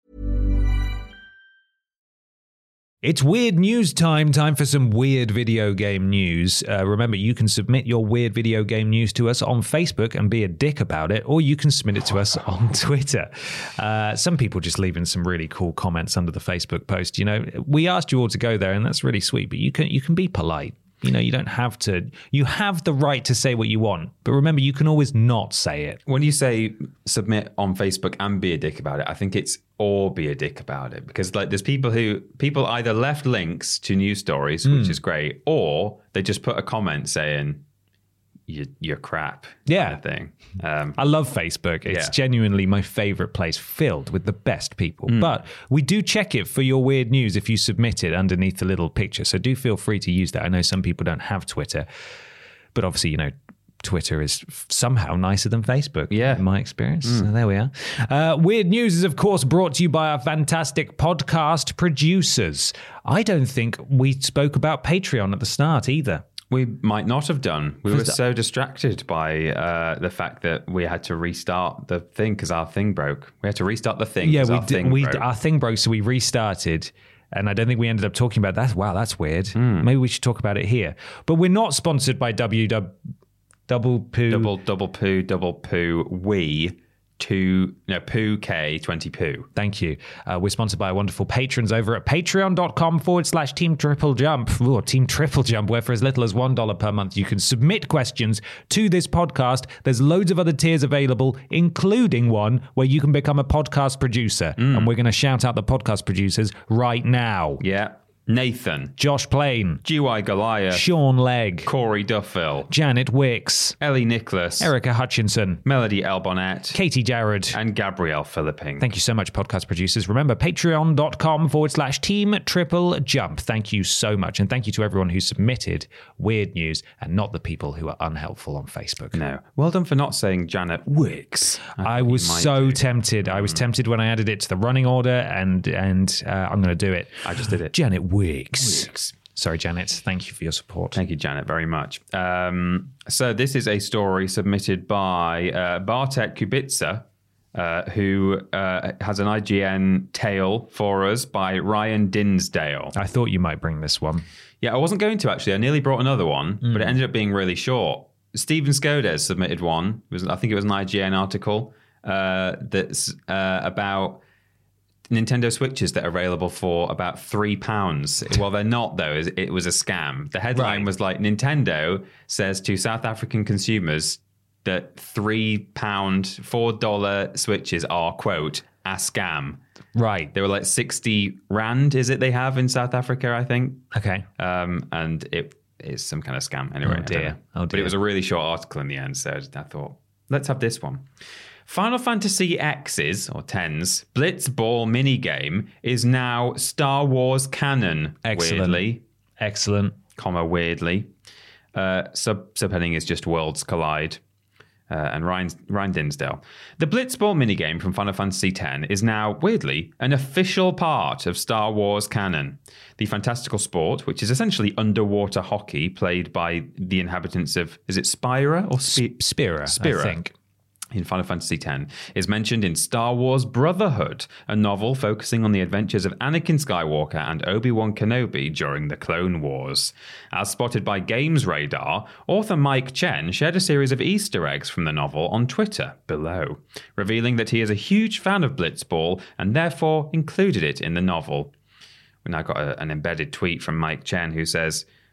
It's weird news time. Time for some weird video game news. Uh, remember, you can submit your weird video game news to us on Facebook and be a dick about it, or you can submit it to us on Twitter. Uh, some people just leaving some really cool comments under the Facebook post. You know, we asked you all to go there, and that's really sweet. But you can you can be polite. You know, you don't have to. You have the right to say what you want, but remember, you can always not say it. When you say submit on Facebook and be a dick about it, I think it's or be a dick about it, because like there's people who people either left links to news stories, mm. which is great, or they just put a comment saying you, you're crap. Yeah, kind of thing. Um, I love Facebook. It's yeah. genuinely my favorite place, filled with the best people. Mm. But we do check it for your weird news if you submit it underneath the little picture. So do feel free to use that. I know some people don't have Twitter, but obviously, you know, Twitter is somehow nicer than Facebook, yeah. in my experience. Mm. So there we are. Uh, Weird News is, of course, brought to you by our fantastic podcast producers. I don't think we spoke about Patreon at the start either. We might not have done. We were so distracted by uh, the fact that we had to restart the thing because our thing broke. We had to restart the thing. Yeah, we our did. Thing We broke. our thing broke, so we restarted. And I don't think we ended up talking about that. Wow, that's weird. Mm. Maybe we should talk about it here. But we're not sponsored by W W. Double poo. Double, double poo, double poo, we, two, no, poo K, twenty poo. Thank you. Uh, we're sponsored by our wonderful patrons over at patreon.com forward slash team triple jump. Ooh, team triple jump, where for as little as one dollar per month, you can submit questions to this podcast. There's loads of other tiers available, including one where you can become a podcast producer. Mm. And we're going to shout out the podcast producers right now. Yeah. Nathan, Josh Plain, G Y Goliath, Sean Legg, Corey Duffill, Janet Wicks, Ellie Nicholas, Erica Hutchinson, Melody Elbonette, Katie Jarrett, and Gabrielle Philipping. Thank you so much, podcast producers. Remember, patreon.com forward slash team triple jump. Thank you so much. And thank you to everyone who submitted weird news and not the people who are unhelpful on Facebook. No. Well done for not saying Janet Wicks. I, I was so do. tempted. I was mm. tempted when I added it to the running order, and and uh, I'm going to do it. I just did it. Janet Wicks. Wicks. Sorry, Janet. Thank you for your support. Thank you, Janet, very much. Um, so this is a story submitted by uh, Bartek Kubica, uh, who uh, has an I G N tale for us by Ryan Dinsdale. I thought you might bring this one. Yeah, I wasn't going to, actually. I nearly brought another one, mm. but it ended up being really short. Stephen Skodes submitted one. It was, I think it was an I G N article uh, that's uh, about Nintendo Switches that are available for about three pounds. Well, they're not, though. It was a scam. The headline right. was like, Nintendo says to South African consumers that three pound, four dollar Switches are, quote, a scam. Right. They were like sixty rand, is it they have in South Africa, I think. Okay. Um, and it is some kind of scam. Anyway, oh, dear. Oh, dear. But it was a really short article in the end, so I thought, let's have this one. Final Fantasy X's, or tens, Blitzball minigame is now Star Wars canon. Excellent. Weirdly. Excellent. Comma, weirdly. Uh, sub subheading is just Worlds Collide. Uh, and Ryan, Ryan Dinsdale. The Blitzball minigame from Final Fantasy X is now, weirdly, an official part of Star Wars canon. The fantastical sport, which is essentially underwater hockey played by the inhabitants of, is it Spira or Sp- Spira? Spira, I think. In Final Fantasy X, is mentioned in Star Wars Brotherhood, a novel focusing on the adventures of Anakin Skywalker and Obi-Wan Kenobi during the Clone Wars. As spotted by Games Radar, author Mike Chen shared a series of Easter eggs from the novel on Twitter below, revealing that he is a huge fan of Blitzball and therefore included it in the novel. We now got a, an embedded tweet from Mike Chen who says,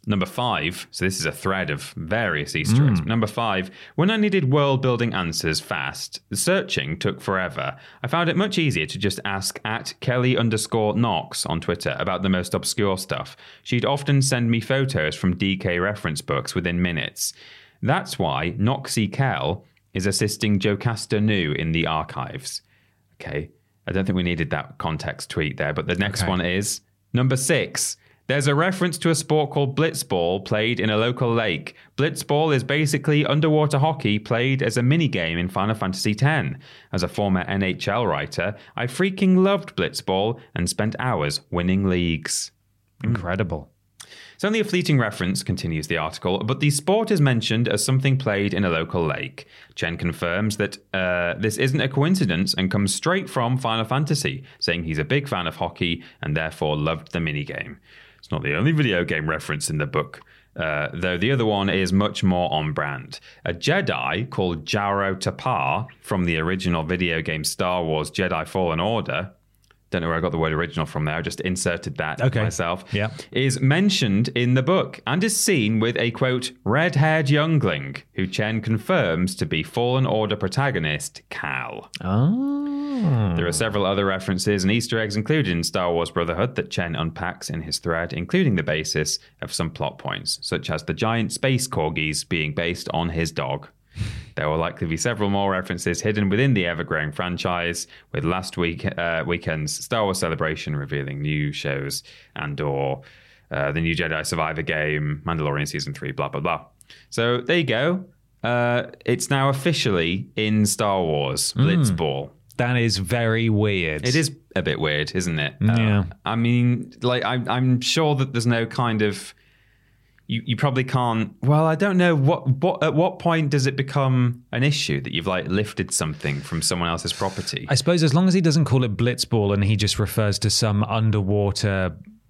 Number five, so this is a thread of various Easter eggs. Mm. Number five, when I needed world-building answers fast, searching took forever. I found it much easier to just ask at Kelly underscore Knox on Twitter about the most obscure stuff. She'd often send me photos from D K reference books within minutes. That's why Noxie Kel is assisting Jocasta Nu in the archives. Okay, I don't think we needed that context tweet there, but the next okay. one is number six. There's a reference to a sport called blitzball played in a local lake. Blitzball is basically underwater hockey played as a minigame in Final Fantasy X. As a former N H L writer, I freaking loved blitzball and spent hours winning leagues. Incredible. It's only a fleeting reference, continues the article, but the sport is mentioned as something played in a local lake. Chen confirms that uh, this isn't a coincidence and comes straight from Final Fantasy, saying he's a big fan of hockey and therefore loved the minigame. It's not the only video game reference in the book, uh, though the other one is much more on brand. A Jedi called Jaro Tapar from the original video game Star Wars Jedi Fallen Order, don't know where I got the word original from there, I just inserted that okay. myself, yeah. is mentioned in the book and is seen with a, quote, red-haired youngling, who Chen confirms to be Fallen Order protagonist Cal. Oh. There are several other references and Easter eggs included in Star Wars Brotherhood that Chen unpacks in his thread, including the basis of some plot points, such as the giant space corgis being based on his dog. There will likely be several more references hidden within the ever-growing franchise, with last week uh, weekend's Star Wars Celebration revealing new shows, Andor, uh, the new Jedi Survivor game, Mandalorian Season three, blah, blah, blah. So there you go. Uh, it's now officially in Star Wars, Blitzball. Mm. That is very weird. It is a bit weird, isn't it? Yeah. Uh, I mean, like, I'm, I'm sure that there's no kind of... You, you probably can't... Well, I don't know. What what At what point does it become an issue that you've, like, lifted something from someone else's property? I suppose as long as he doesn't call it Blitzball and he just refers to some underwater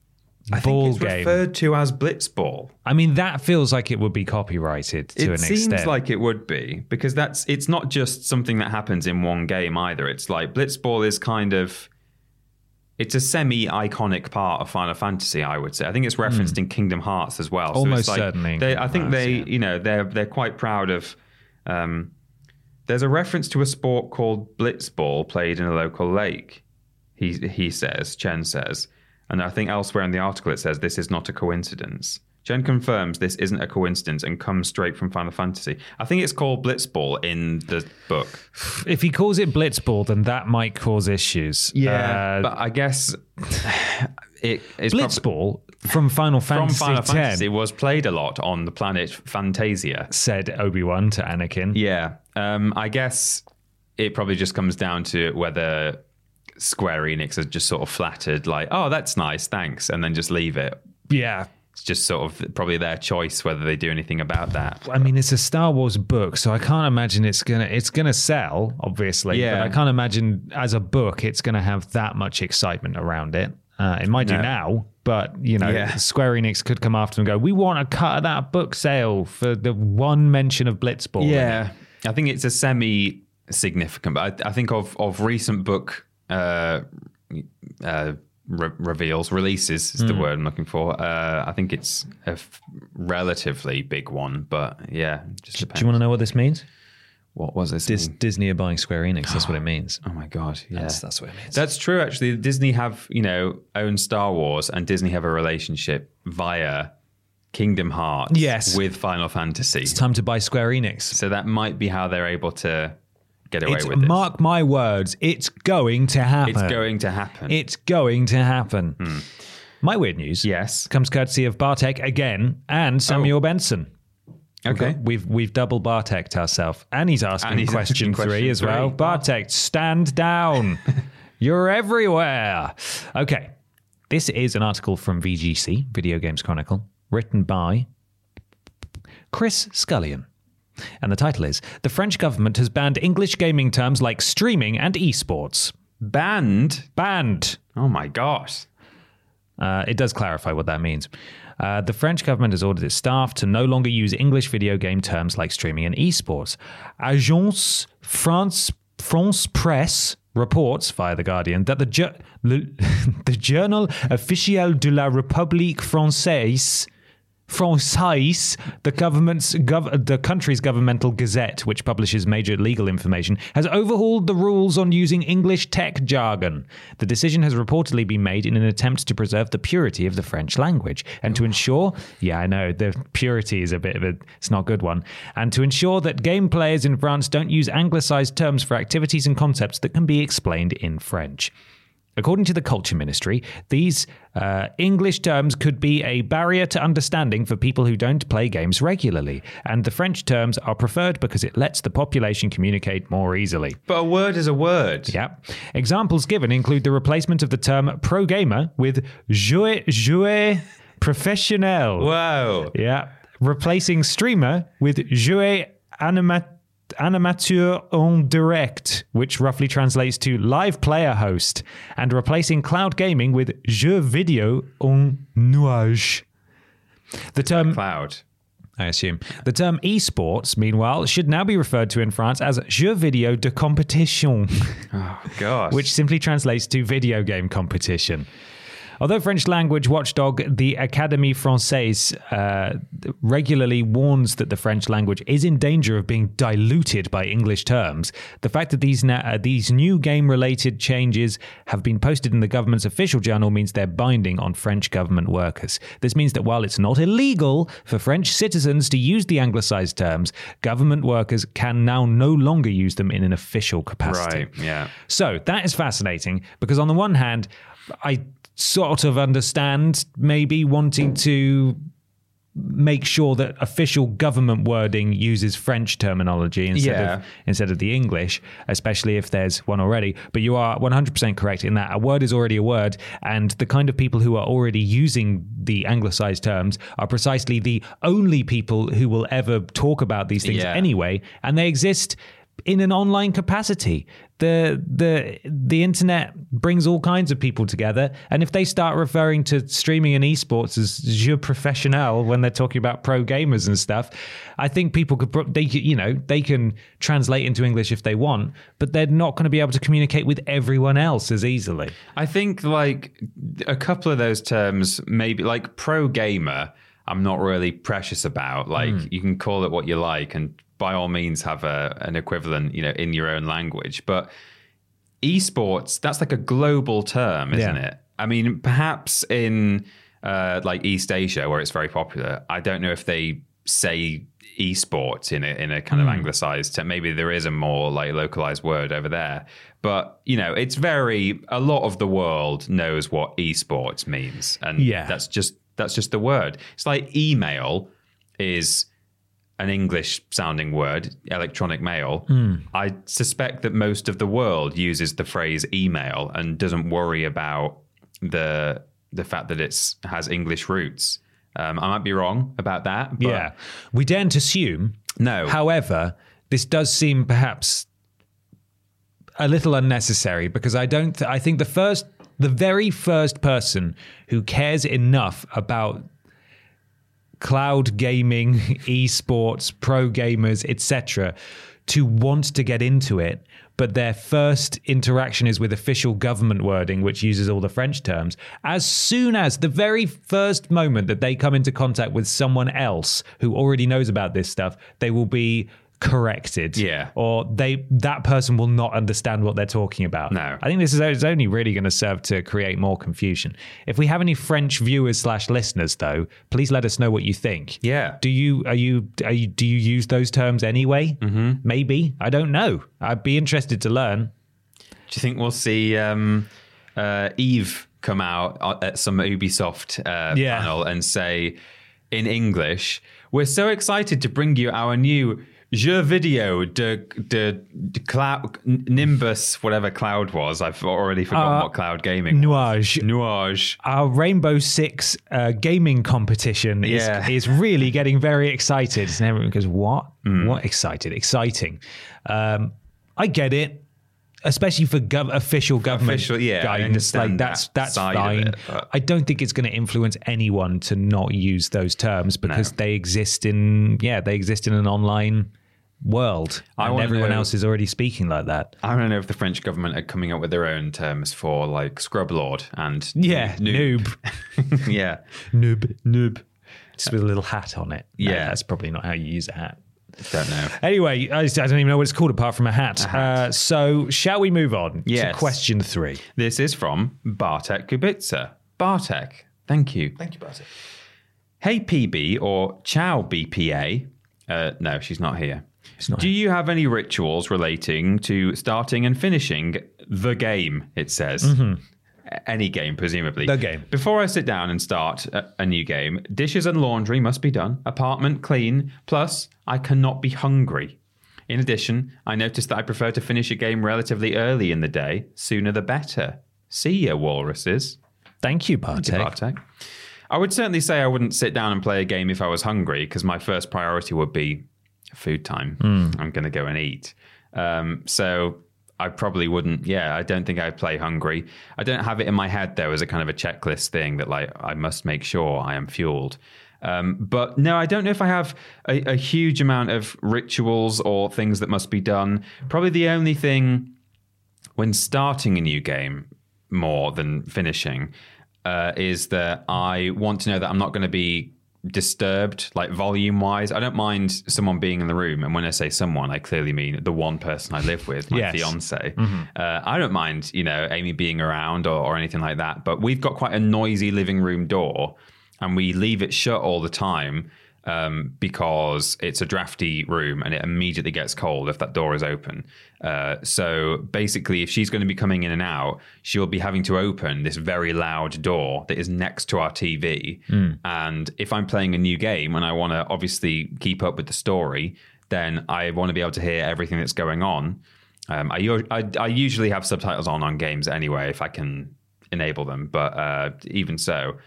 I ball think it's game. referred to as Blitzball. I mean, that feels like it would be copyrighted to it an extent. It seems like it would be, because that's it's not just something that happens in one game either. It's like Blitzball is kind of... It's a semi-iconic part of Final Fantasy, I would say. I think it's referenced mm. in Kingdom Hearts as well. Almost so it's like certainly. They, I think Hearts, they, yeah. you know, they're they're quite proud of. Um, there's a reference to a sport called Blitzball played in a local lake. He he says, Chen says, and I think elsewhere in the article it says this is not a coincidence. Chen confirms this isn't a coincidence and comes straight from Final Fantasy. I think it's called Blitzball in the book. If he calls it Blitzball, then that might cause issues. Yeah, uh, but I guess it is Blitzball prob- from Final Fantasy from Final X Fantasy was played a lot on the planet Fantasia, said Obi-Wan to Anakin. Yeah, um, I guess it probably just comes down to whether Square Enix has just sort of flattered, like, "Oh, that's nice, thanks," and then just leave it. Yeah. It's just sort of probably their choice whether they do anything about that. I mean, it's a Star Wars book, so I can't imagine it's gonna it's gonna sell, obviously. Yeah. But I can't imagine as a book it's gonna have that much excitement around it. Uh, it might do no. now, but you know, yeah. Square Enix could come after and go, "We want a cut of that book sale for the one mention of Blitzball." Yeah, I think it's a semi-significant, but I, I think of of recent book. Uh, uh, Re- reveals releases is the mm. word I'm looking for. Uh, I think it's a f- relatively big one, but yeah, just do, do you want to know what this means? What was this? Dis- Disney are buying Square Enix. That's what it means. Oh my god, yeah, that's, that's what it means. That's true. Actually, Disney have you know own Star Wars, and Disney have a relationship via Kingdom Hearts. Yes. With Final Fantasy. It's time to buy Square Enix. So that might be how they're able to get away it's, with it. Mark my words, it's going to happen. It's going to happen. It's going to happen. Hmm. My weird news yes. comes courtesy of Bartek again and Samuel oh. Benson. Okay. We've, we've we've double Bartek'd ourselves. And he's asking and he's question asking three question as three. well. Bartek, stand down. You're everywhere. Okay. This is an article from V G C, Video Games Chronicle, written by Chris Scullion. And the title is, The French government has banned English gaming terms like streaming and esports. Banned? Banned. Oh my gosh. Uh, it does clarify what that means. Uh, the French government has ordered its staff to no longer use English video game terms like streaming and esports. Agence France, France Presse reports, via The Guardian, that the, ju- le, the Journal Officiel de la République Française, Française, the government's gov- the country's governmental gazette, which publishes major legal information, has overhauled the rules on using English tech jargon. The decision has reportedly been made in an attempt to preserve the purity of the French language and to ensure, yeah, I know, the purity is a bit of a, it's not a good one, and to ensure that game players in France don't use anglicized terms for activities and concepts that can be explained in French. According to the Culture Ministry, these uh, English terms could be a barrier to understanding for people who don't play games regularly, and the French terms are preferred because it lets the population communicate more easily. But a word is a word. Yeah. Examples given include the replacement of the term pro-gamer with joueur, joueur professionnel. Wow. Yeah. Replacing streamer with joueur animateur. Animateur en direct, which roughly translates to live player host, and replacing cloud gaming with jeux vidéo en nuage. The term Cloud. I assume. The term esports, meanwhile, should now be referred to in France as jeux vidéo de compétition, Oh, gosh. which simply translates to video game competition. Although French language watchdog the Académie Française uh, regularly warns that the French language is in danger of being diluted by English terms, the fact that these na- uh, these new game-related changes have been posted in the government's official journal means they're binding on French government workers. This means that while it's not illegal for French citizens to use the anglicized terms, government workers can now no longer use them in an official capacity. Right, yeah. So that is fascinating because on the one hand, I sort of understand maybe wanting to make sure that official government wording uses French terminology instead Yeah. of instead of the English, especially if there's one already. But you are one hundred percent correct in that a word is already a word, and the kind of people who are already using the anglicized terms are precisely the only people who will ever talk about these things Yeah. anyway, and they exist in an online capacity. The the the internet brings all kinds of people together, and if they start referring to streaming and esports as jeux professionnel when they're talking about pro gamers and stuff, I think people could they could, you know they can translate into English if they want, but they're not going to be able to communicate with everyone else as easily. I think like a couple of those terms, maybe like pro gamer, I'm not really precious about. Like Mm. you can call it what you like, and by all means have a an equivalent, you know, in your own language. But esports, that's like a global term, isn't Yeah. it? I mean, perhaps in uh, like East Asia, where it's very popular, I don't know if they say esports in a in a kind of anglicized term. Maybe there is a more like localized word over there. But, you know, it's very, a lot of the world knows what esports means. And Yeah. that's just that's just the word. It's like email is an English sounding word, electronic mail. Mm. I suspect that most of the world uses the phrase email and doesn't worry about the the fact that it's has English roots. Um, I might be wrong about that. But Yeah, we daren't assume. No. However, this does seem perhaps a little unnecessary because I don't. Th- I think the first, the very first person who cares enough about cloud gaming, esports, pro gamers, et cetera, to want to get into it, but their first interaction is with official government wording, which uses all the French terms. As soon as the very first moment that they come into contact with someone else who already knows about this stuff, they will be corrected. Yeah. Or they that person will not understand what they're talking about. No. I think this is is only really going to serve to create more confusion. If we have any French viewers slash listeners, though, please let us know what you think. Yeah. Do you are you are you do you use those terms anyway? Mm-hmm. Maybe. I don't know. I'd be interested to learn. Do you think we'll see um, uh, Eve come out at some Ubisoft uh, Yeah. panel and say in English, "We're so excited to bring you our new jeux video de, de, de cloud, Nimbus, whatever cloud was. I've already forgotten Uh, what cloud gaming Nuage. was. Nuage. Our Rainbow Six uh, gaming competition is, Yeah. is really getting very excited. And everyone goes, what? What excited? Exciting. Um, I get it. Especially for gov- official government Official, yeah, I guidance, understand like that's that that's side of fine. it, but- I don't think it's going to influence anyone to not use those terms because they exist in yeah they exist in an online world, I and wanna everyone know- else is already speaking like that. I don't know if the French government are coming up with their own terms for like scrub lord and Yeah, noob, yeah. noob, Noob. Just with a little hat on it. No, Yeah. that's probably not how you use a hat. Don't know. Anyway, I, I don't even know what it's called apart from a hat. A hat. Uh, so, shall we move on Yes. to question three? This is from Bartek Kubica. Bartek, thank you. Thank you, Bartek. Hey P B or Ciao B P A. Uh, no, she's not here. not Do you have any rituals relating to starting and finishing the game? It says. A- Any game, presumably. The game. Before I sit down and start a, a new game, dishes and laundry must be done, apartment clean, plus I cannot be hungry. In addition, I noticed that I prefer to finish a game relatively early in the day, sooner the better. See ya, walruses. Thank you, Bartek. Thank you, Bartek. I would certainly say I wouldn't sit down and play a game if I was hungry, because my first priority would be food time. I'm going to go and eat. Um, so I probably wouldn't. Yeah, I don't think I'd play hungry. I don't have it in my head, though, as a kind of a checklist thing that, like, I must make sure I am fueled. Um, but no, I don't know if I have a, a huge amount of rituals or things that must be done. Probably the only thing when starting a new game more than finishing uh, is that I want to know that I'm not going to be disturbed, like volume wise. I don't mind someone being in the room, and when I say someone, I clearly mean the one person I live with, my Yes. fiance. Uh, I don't mind, you know, Amy being around or, or anything like that. But we've got quite a noisy living room door, and we leave it shut all the time um, because it's a drafty room and it immediately gets cold if that door is open. Uh, so basically, if she's going to be coming in and out, she'll be having to open this very loud door that is next to our T V. Mm. And if I'm playing a new game and I want to obviously keep up with the story, then I want to be able to hear everything that's going on. Um, I, I, I usually have subtitles on on games anyway, if I can enable them. But uh, even so,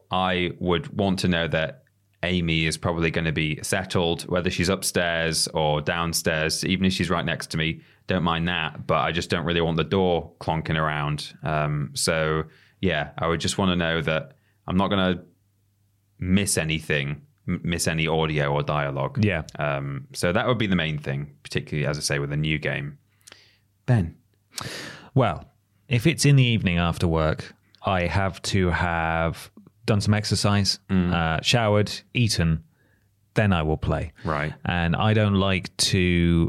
I would want to know that Amy is probably going to be settled, whether she's upstairs or downstairs, even if she's right next to me. Don't mind that, but I just don't really want the door clonking around. Um, so, yeah, I would just want to know that I'm not going to miss anything, m- miss any audio or dialogue. Yeah. Um, so that would be the main thing, particularly, as I say, with a new game. Ben? Well, if it's in the evening after work, I have to have done some exercise, uh, showered, eaten, then I will play. Right. And I don't like to...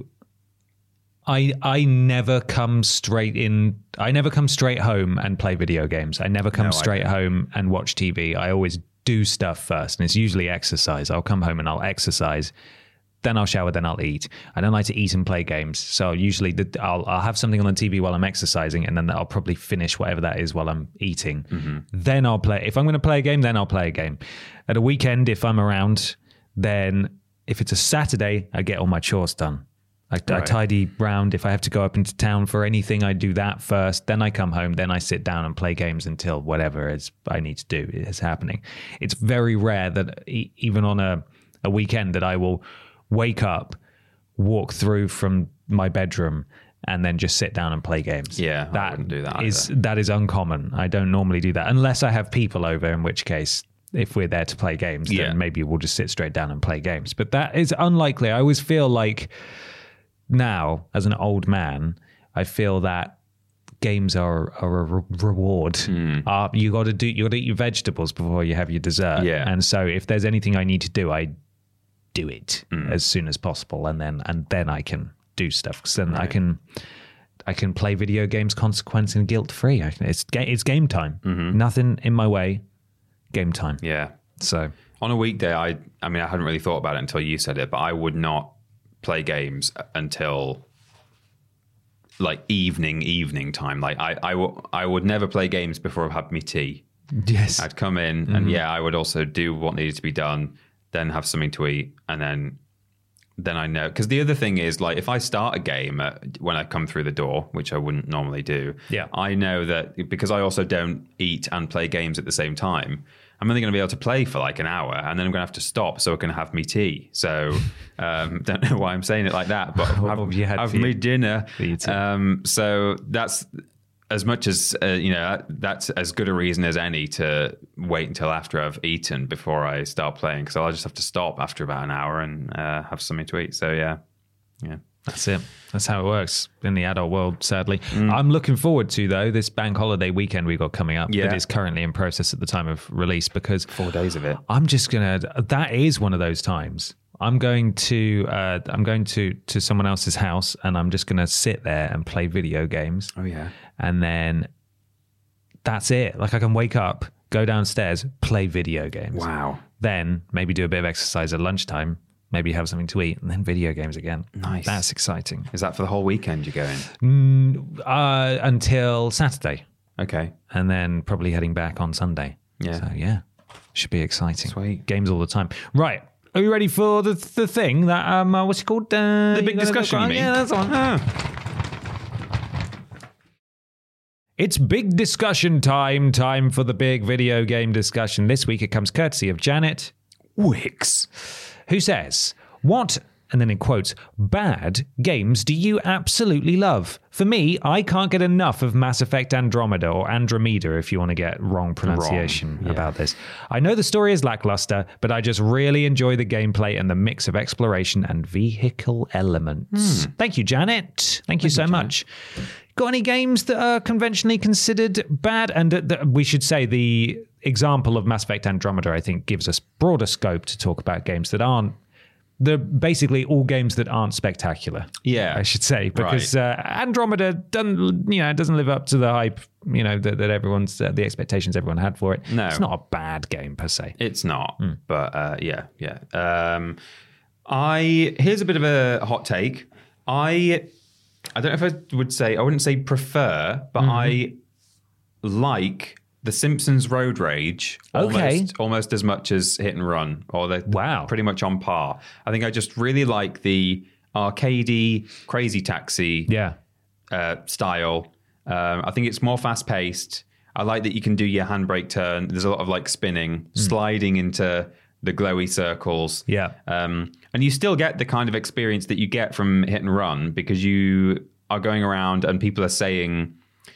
I I never come straight in. I never come straight home and play video games. I never come No, I straight don't. home and watch T V. I always do stuff first, and it's usually exercise. I'll come home and I'll exercise, then I'll shower, then I'll eat. I don't like to eat and play games, so usually the, I'll I'll have something on the T V while I'm exercising, and then I'll probably finish whatever that is while I'm eating. Mm-hmm. Then I'll play. If I'm going to play a game, then I'll play a game. At a weekend, if I'm around, then if it's a Saturday, I get all my chores done. I, I tidy round. If I have to go up into town for anything, I do that first. Then I come home. Then I sit down and play games until whatever is I need to do is happening. It's very rare that e- even on a, a weekend that I will wake up, walk through from my bedroom, and then just sit down and play games. Yeah, I wouldn't do that is either. that is uncommon. I don't normally do that unless I have people over, in which case, if we're there to play games, Yeah. then maybe we'll just sit straight down and play games. But that is unlikely. I always feel like now, as an old man, I feel that games are, are a re- reward. Mm. Uh, you got to do. You got to eat your vegetables before you have your dessert. Yeah. And so, if there's anything I need to do, I do it Mm. as soon as possible, and then and then I can do stuff. Because then I Right. can I can play video games consequence and guilt free. It's ga- it's game time. Mm-hmm. Nothing in my way. Game time. Yeah. So On a weekday, I I mean, I hadn't really thought about it until you said it, but I would not play games until like evening, evening time. Like I, I, w- I would never play games before I've had my tea. yes, I'd come in Mm-hmm. and yeah, I would also do what needed to be done, then have something to eat, and then then I know. Because the other thing is, like, if I start a game uh, when I come through the door, which I wouldn't normally do, Yeah. I know that because I also don't eat and play games at the same time, I'm only going to be able to play for like an hour, and then I'm going to have to stop so I can have me tea. So um, don't know why I'm saying it like that, but What have, have you had have for me your- dinner. for your tea? Um, so that's as much as uh, you know. That's as good a reason as any to wait until after I've eaten before I start playing, because I'll just have to stop after about an hour and uh, have something to eat. So yeah, yeah. That's it. That's how it works in the adult world, sadly. Mm. I'm looking forward to, though, this bank holiday weekend we've got coming up yeah. that is currently in process at the time of release, because four days of it. I'm just going to, that is one of those times. I'm going to, uh, I'm going to, to someone else's house, and I'm just going to sit there and play video games. Oh, yeah. And then that's it. Like, I can wake up, go downstairs, play video games. Wow. Then maybe do a bit of exercise at lunchtime. Maybe have something to eat, and then video games again. Nice. That's exciting. Is that for the whole weekend you're going? Mm, uh, until Saturday. Okay. And then probably heading back on Sunday. Yeah. So, yeah. Should be exciting. Sweet. Games all the time. Right. Are you ready for the the thing that, um, uh, what's it called? Uh, the big discussion, you mean? Yeah, that's on. Ah. It's big discussion time. Time for the big video game discussion. This week it comes courtesy of Janet Wicks, who says, what, and then in quotes, bad games do you absolutely love? For me, I can't get enough of Mass Effect Andromeda, or Andromeda if you want to get wrong pronunciation wrong. Yeah. about this. I know the story is lackluster, but I just really enjoy the gameplay and the mix of exploration and vehicle elements. Hmm. Thank you, Janet. Thank you Thank so you, much. Got any games that are conventionally considered bad? And uh, the, we should say the example of Mass Effect Andromeda, I think, gives us broader scope to talk about games that aren't, they're basically all games that aren't spectacular. Yeah, I should say, because right. uh, Andromeda doesn't, you know, doesn't live up to the hype, you know, that, that everyone's uh, the expectations everyone had for it. No, it's not a bad game per se. It's not, mm. but uh, yeah, yeah. Um, I here's a bit of a hot take. I I don't know if I would say I wouldn't say prefer, but mm-hmm. I like The Simpsons Road Rage almost, okay. almost as much as Hit and Run, or they're wow. pretty much on par. I think I just really like the arcadey, Crazy Taxi yeah. uh, style. Um, I think it's more fast paced. I like that you can do your handbrake turn. There's a lot of like spinning, mm. sliding into the glowy circles. Yeah. Um, and you still get the kind of experience that you get from Hit and Run, because you are going around and people are saying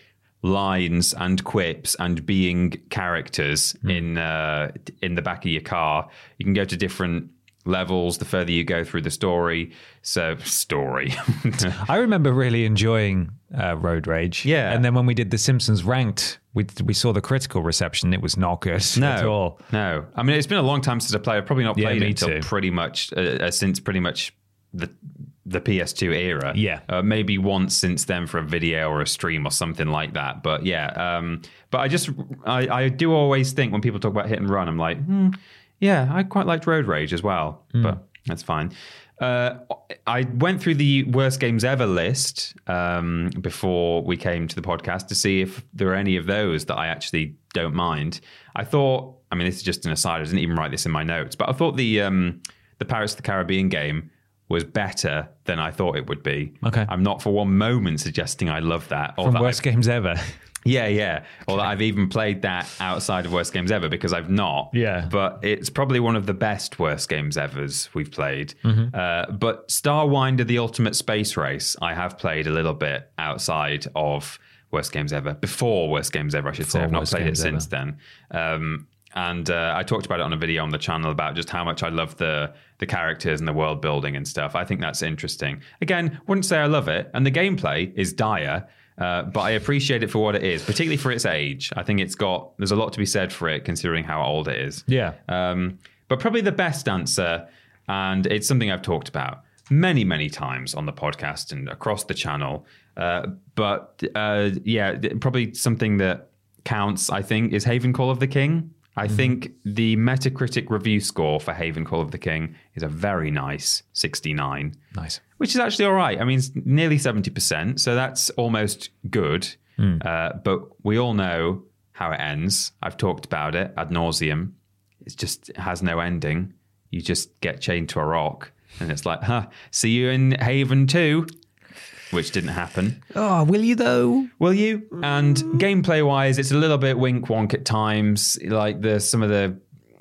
lines and quips and being characters mm. in uh, in the back of your car. You can go to different levels the further you go through the story. So, story. I remember really enjoying uh, Road Rage. Yeah. And then when we did The Simpsons Ranked, we we saw the critical reception. It was not good no, at all. No. I mean, it's been a long time since I played. I've probably not Yeah, played me it until too. pretty much, uh, since pretty much the the P S two era. Yeah. Uh, maybe once since then for a video or a stream or something like that. But yeah. Um, but I just, I, I do always think when people talk about Hit and Run, I'm like, hmm, yeah, I quite liked Road Rage as well. Mm. But that's fine. Uh, I went through the worst games ever list um, before we came to the podcast to see if there are any of those that I actually don't mind. I thought, I mean, this is just an aside. I didn't even write this in my notes, but I thought the um, the Pirates of the Caribbean game was better than I thought it would be. Okay. I'm not for one moment suggesting I love that. Or From that worst I've, games ever. Yeah, yeah. Or that I've even played that outside of worst games ever, because I've not. Yeah. But it's probably one of the best worst games evers we've played. Mm-hmm. Uh, but Starwinder: The Ultimate Space Race, I have played a little bit outside of worst games ever. Before worst games ever, I should Before say. I've not Worst played it Games since Ever. then. Um, and uh, I talked about it on a video on the channel about just how much I love the the characters and the world building and stuff. I think that's interesting. Again, wouldn't say I love it. And the gameplay is dire. Uh, but I appreciate it for what it is, particularly for its age. I think it's got, there's a lot to be said for it, considering how old it is. Yeah. Um, but probably the best answer, and it's something I've talked about many, many times on the podcast and across the channel. Uh, but uh, yeah, probably something that counts, I think, is Haven Call of the King. I mm. think the Metacritic review score for Haven Call of the King is a very nice sixty-nine. Nice. Which is actually all right. I mean, it's nearly seventy percent, so that's almost good. Mm. Uh, but we all know how it ends. I've talked about it ad nauseum. It just it has no ending. You just get chained to a rock, and it's like, huh, see you in Haven two. Which didn't happen. Oh, will you though? Will you? And gameplay wise, it's a little bit wink wonk at times. Like the some of the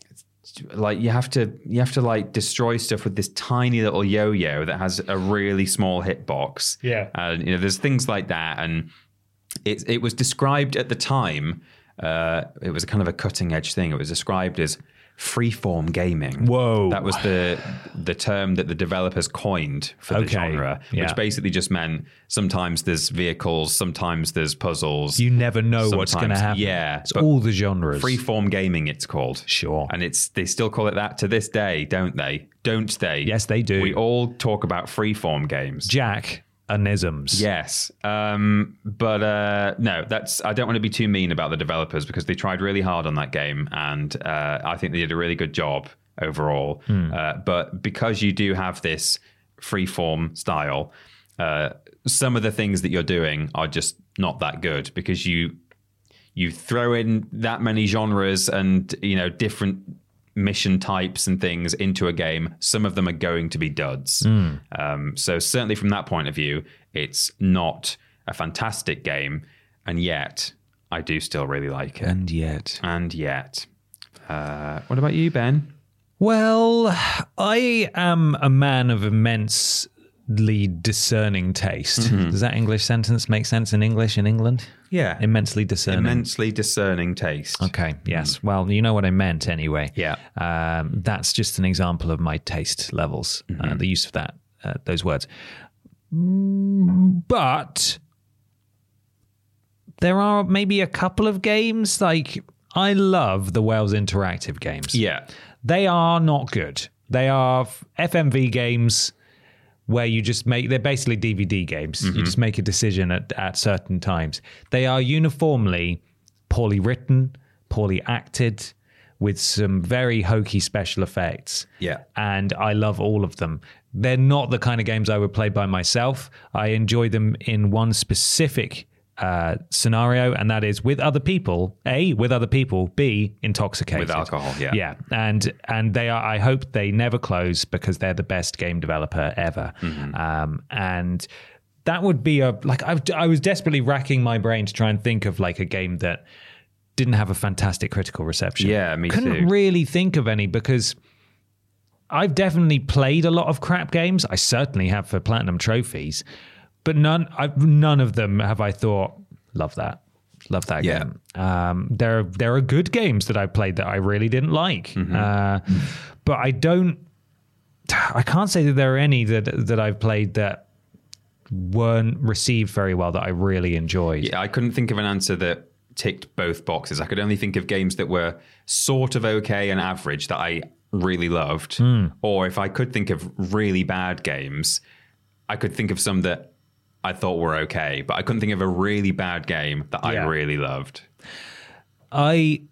like you have to you have to like destroy stuff with this tiny little yo-yo that has a really small hitbox. Yeah. And you know, there's things like that, and it it was described at the time. Uh, it was kind of a cutting edge thing. It was described as freeform gaming. Whoa. That was the the term that the developers coined for the Okay. genre, Yeah. which basically just meant sometimes there's vehicles, sometimes there's puzzles. You never know what's going to sometimes- happen. Yeah. It's but all the genres. freeform gaming, it's called. Sure. And it's they still call it that to this day, don't they? Don't they? Yes, they do. We all talk about freeform games. Jack anisms. Yes. Um, but uh, no, that's I don't want to be too mean about the developers because they tried really hard on that game and uh, I think they did a really good job overall. Hmm. Uh, but because you do have this freeform style, uh, some of the things that you're doing are just not that good because you you throw in that many genres and, you know, different mission types and things into a game. Some of them are going to be duds. Mm. Um, so certainly from that point of view, it's not a fantastic game. And yet I do still really like it. And yet. And yet. Uh, what about you, Ben? Well, I am a man of immensely discerning taste. Mm-hmm. Does that English sentence make sense in English in England? Yeah. Immensely discerning. Immensely discerning taste. Okay, yes. Well, you know what I meant anyway. Yeah. Um, that's just an example of my taste levels, uh, the use of that, uh, those words. Mm, But there are maybe a couple of games, like I love the Wales Interactive games. Yeah. They are not good. They are F M V games where you just make, they're basically D V D games. You just make a decision at, at certain times. They are uniformly poorly written, poorly acted, with some very hokey special effects. Yeah. And I love all of them. They're not the kind of games I would play by myself. I enjoy them in one specific uh, scenario, and that is with other people. A, with other people. B, intoxicated. With alcohol, yeah. Yeah. And and they are, I hope they never close because they're the best game developer ever. Mm-hmm. Um, and that would be a, like, I, I was desperately racking my brain to try and think of like a game that didn't have a fantastic critical reception. Yeah, me Couldn't too. really think of any because I've definitely played a lot of crap games. I certainly have for platinum trophies, but none, I've, none of them have I thought, love that, love that Yeah. game. Um, there, there are good games that I played that I really didn't like, Mm-hmm. uh, but I don't. I can't say that there are any that that I've played that weren't received very well that I really enjoyed. Yeah, I couldn't think of an answer that ticked both boxes. I could only think of games that were sort of okay and average that I really loved. Mm. Or if I could think of really bad games, I could think of some that I thought were okay, but I couldn't think of a really bad game that I Yeah. really loved. I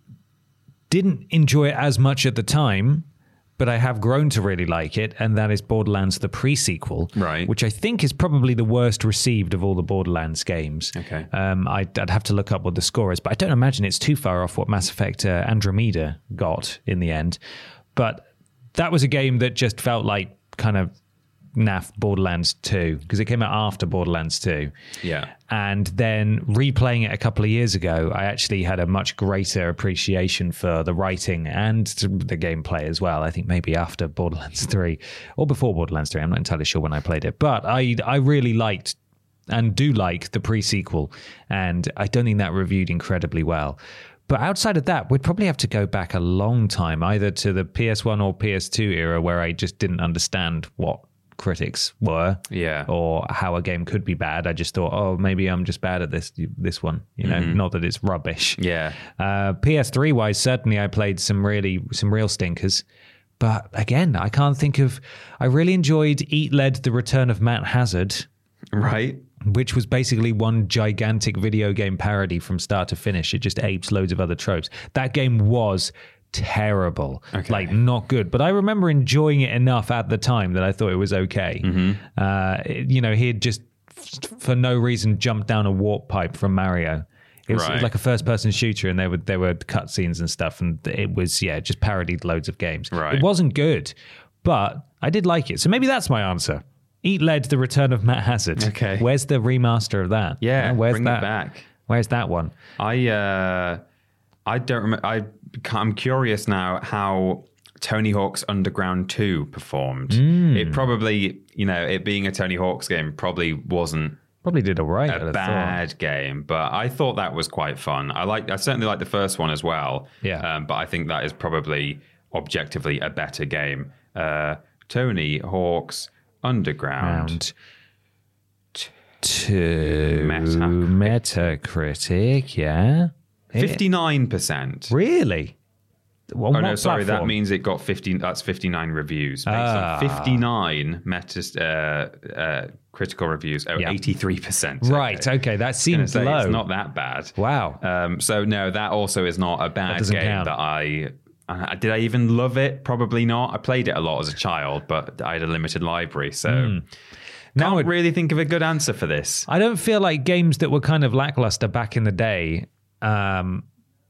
didn't enjoy it as much at the time, but I have grown to really like it, and that is Borderlands the pre-sequel, Right. which I think is probably the worst received of all the Borderlands games. Okay. Um, I'd, I'd have to look up what the score is, but I don't imagine it's too far off what Mass Effect uh, Andromeda got in the end. But that was a game that just felt like kind of naff Borderlands two, because it came out after Borderlands two. Yeah. And then replaying it a couple of years ago, I actually had a much greater appreciation for the writing and the gameplay as well. I think maybe after Borderlands three or before Borderlands three. I'm not entirely sure when I played it. But I I really liked and do like the pre-sequel. And I don't think that reviewed incredibly well. But outside of that, we'd probably have to go back a long time, either to the P S one or P S two era where I just didn't understand what critics were, Yeah. or how a game could be bad. I just thought, oh, maybe I'm just bad at this this one, you know, not that it's rubbish. Yeah. Uh, P S three wise, certainly I played some really some real stinkers, but again, I can't think of. I really enjoyed Eat Led: The Return of Matt Hazard, Right. which was basically one gigantic video game parody from start to finish. It just apes loads of other tropes. That game was terrible, Okay. like not good, but I remember enjoying it enough at the time that I thought it was okay. Mm-hmm. Uh, it- you know, he had just f- for no reason jumped down a warp pipe from Mario. It was, it was Right. like a first-person shooter, and there were there were cutscenes and stuff, and it was yeah, just parodied loads of games. Right. It wasn't good, but I did like it. So maybe that's my answer. Eat Led: The Return of Matt Hazard. Okay. Where's the remaster of that? Yeah, Uh, where's bring that it back. Where's that one? I uh, I don't remember. I I'm curious now how Tony Hawk's Underground two performed. Hmm. It probably, you know, it being a Tony Hawk's game probably wasn't Probably did all right. I'd a have bad game, but I thought that was quite fun. I like. I certainly like the first one as well. Yeah. Um, but I think that is probably objectively a better game. Uh, Tony Hawk's Underground. Round two. Metacritic. Metacritic, yeah. fifty-nine percent. Really? On oh, no, what sorry. platform? That means it got fifteen. That's fifty-nine reviews. Based Ah. on fifty-nine meta, uh, uh, critical reviews. Oh, Yeah. eighty-three percent. Right, okay, that seems Say, low. It's not that bad. Wow. Um, so, no, that also is not a bad doesn't game count. that I... Uh, did I even love it? Probably not. I played it a lot as a child, but I had a limited library, so... Mm. Now Can't it- really think of a good answer for this. I don't feel like games that were kind of lackluster back in the day... Um,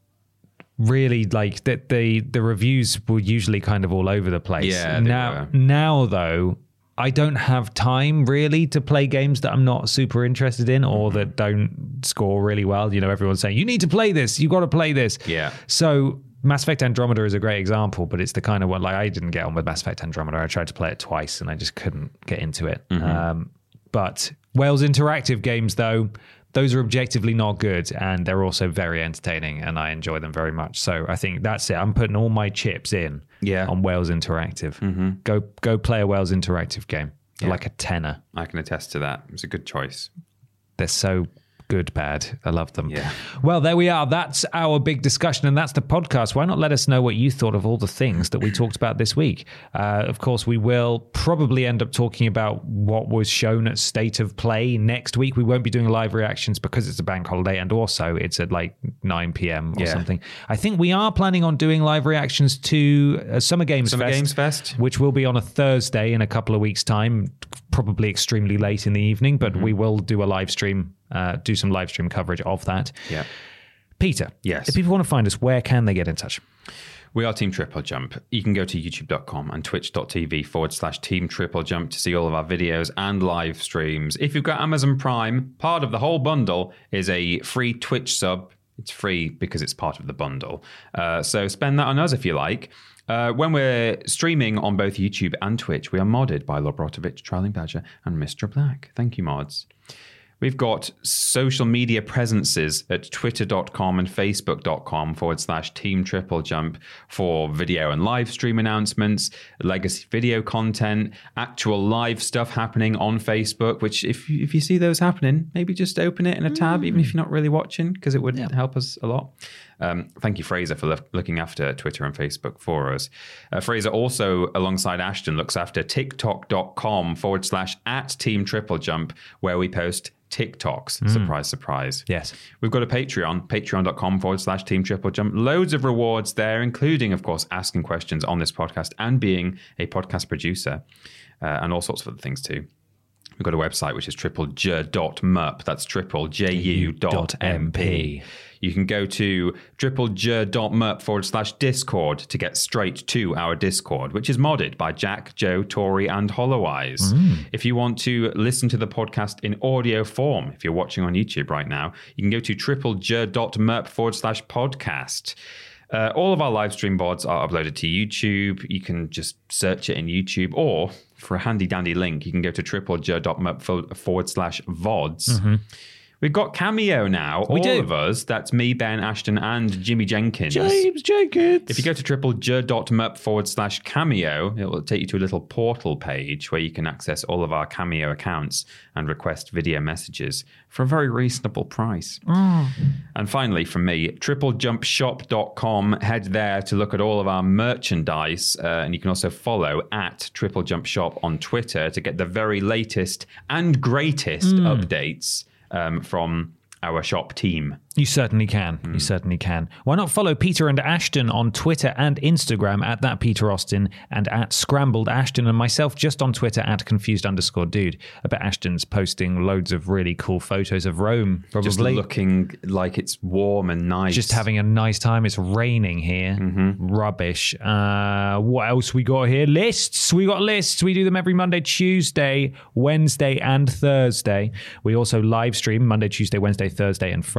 really like that the the reviews were usually kind of all over the place. Yeah, they now were. now though I don't have time really to play games that I'm not super interested in or that don't score really well. You know, everyone's saying you need to play this, you got to play this. Yeah. So Mass Effect Andromeda is a great example, but it's the kind of one like I didn't get on with Mass Effect Andromeda. I tried to play it twice and I just couldn't get into it. Mm-hmm. Um, but Wales Interactive games though, those are objectively not good and they're also very entertaining and I enjoy them very much. So I think that's it. I'm putting all my chips in Yeah. on Wales Interactive. Mm-hmm. Go go play a Wales Interactive game. They're Yeah. like a tenner. I can attest to that. It's a good choice. They're so good, bad. I love them. Yeah. Well, there we are. That's our big discussion and that's the podcast. Why not let us know what you thought of all the things that we talked about this week? Uh, of course, we will probably end up talking about what was shown at State of Play next week. We won't be doing live reactions because it's a bank holiday and also it's at like nine p.m. or Yeah. something. I think we are planning on doing live reactions to uh, Summer Games Summer Fest, Games Fest. which will be on a Thursday in a couple of weeks' time, probably extremely late in the evening, but we will do a live stream, uh, do some live stream coverage of that. Yeah. Peter, Yes. if people want to find us, where can they get in touch? We are Team Triple Jump. You can go to youtube dot com and twitch.tv forward slash Team Triple Jump to see all of our videos and live streams. If you've got Amazon Prime, part of the whole bundle is a free Twitch sub. It's free because it's part of the bundle. Uh, so spend that on us if you like. Uh, when we're streaming on both YouTube and Twitch, we are modded by Lobrotovich, Trialing Badger, and Mister Black. Thank you, mods. We've got social media presences at twitter.com and facebook.com forward slash Team Triple Jump for video and live stream announcements, legacy video content, actual live stuff happening on Facebook, which if you, if you see those happening, maybe just open it in a tab, mm. even if you're not really watching, because it would yeah. help us a lot. Um, thank you, Fraser, for lo- looking after Twitter and Facebook for us. Uh, Fraser also, alongside Ashton, looks after tiktok.com forward slash at Team Triple Jump, where we post TikToks. Mm. Surprise, surprise. Yes. We've got a Patreon, patreon.com forward slash Team Triple Jump. Loads of rewards there, including, of course, asking questions on this podcast and being a podcast producer uh, and all sorts of other things too. We've got a website, which is triple j dot m u p. That's triple J U dot M P. You can go to triple j dot m u p forward slash Discord to get straight to our Discord, which is modded by Jack, Joe, Tori, and Holloweyes. Mm. If you want to listen to the podcast in audio form, if you're watching on YouTube right now, you can go to triple j dot m u p forward slash podcast. Uh, all of our live stream V O Ds are uploaded to YouTube. You can just search it in YouTube, or for a handy dandy link, you can go to triple j dot m u p forward slash V O Ds. Mm-hmm. We've got Cameo now, we all do. of us. That's me, Ben, Ashton, and Jimmy Jenkins. James Jenkins. If you go to triple j dot m u p forward slash Cameo, it will take you to a little portal page where you can access all of our Cameo accounts and request video messages for a very reasonable price. Mm. And finally, from me, triple jump shop dot com. Head there to look at all of our merchandise. Uh, and you can also follow at Triple Jump Shop on Twitter to get the very latest and greatest mm. updates um, from our shop team. You certainly can. Mm. You certainly can. Why not follow Peter and Ashton on Twitter and Instagram at that Peter Austin and at Scrambled Ashton, and myself just on Twitter at confused underscore dude. I bet Ashton's posting loads of really cool photos of Rome, probably. Just looking like it's warm and nice. Just having a nice time. It's raining here. Mm-hmm. Rubbish. Uh, what else we got here? Lists. We got lists. We do them every Monday, Tuesday, Wednesday, and Thursday. We also live stream Monday, Tuesday, Wednesday, Thursday, and Friday. Thursday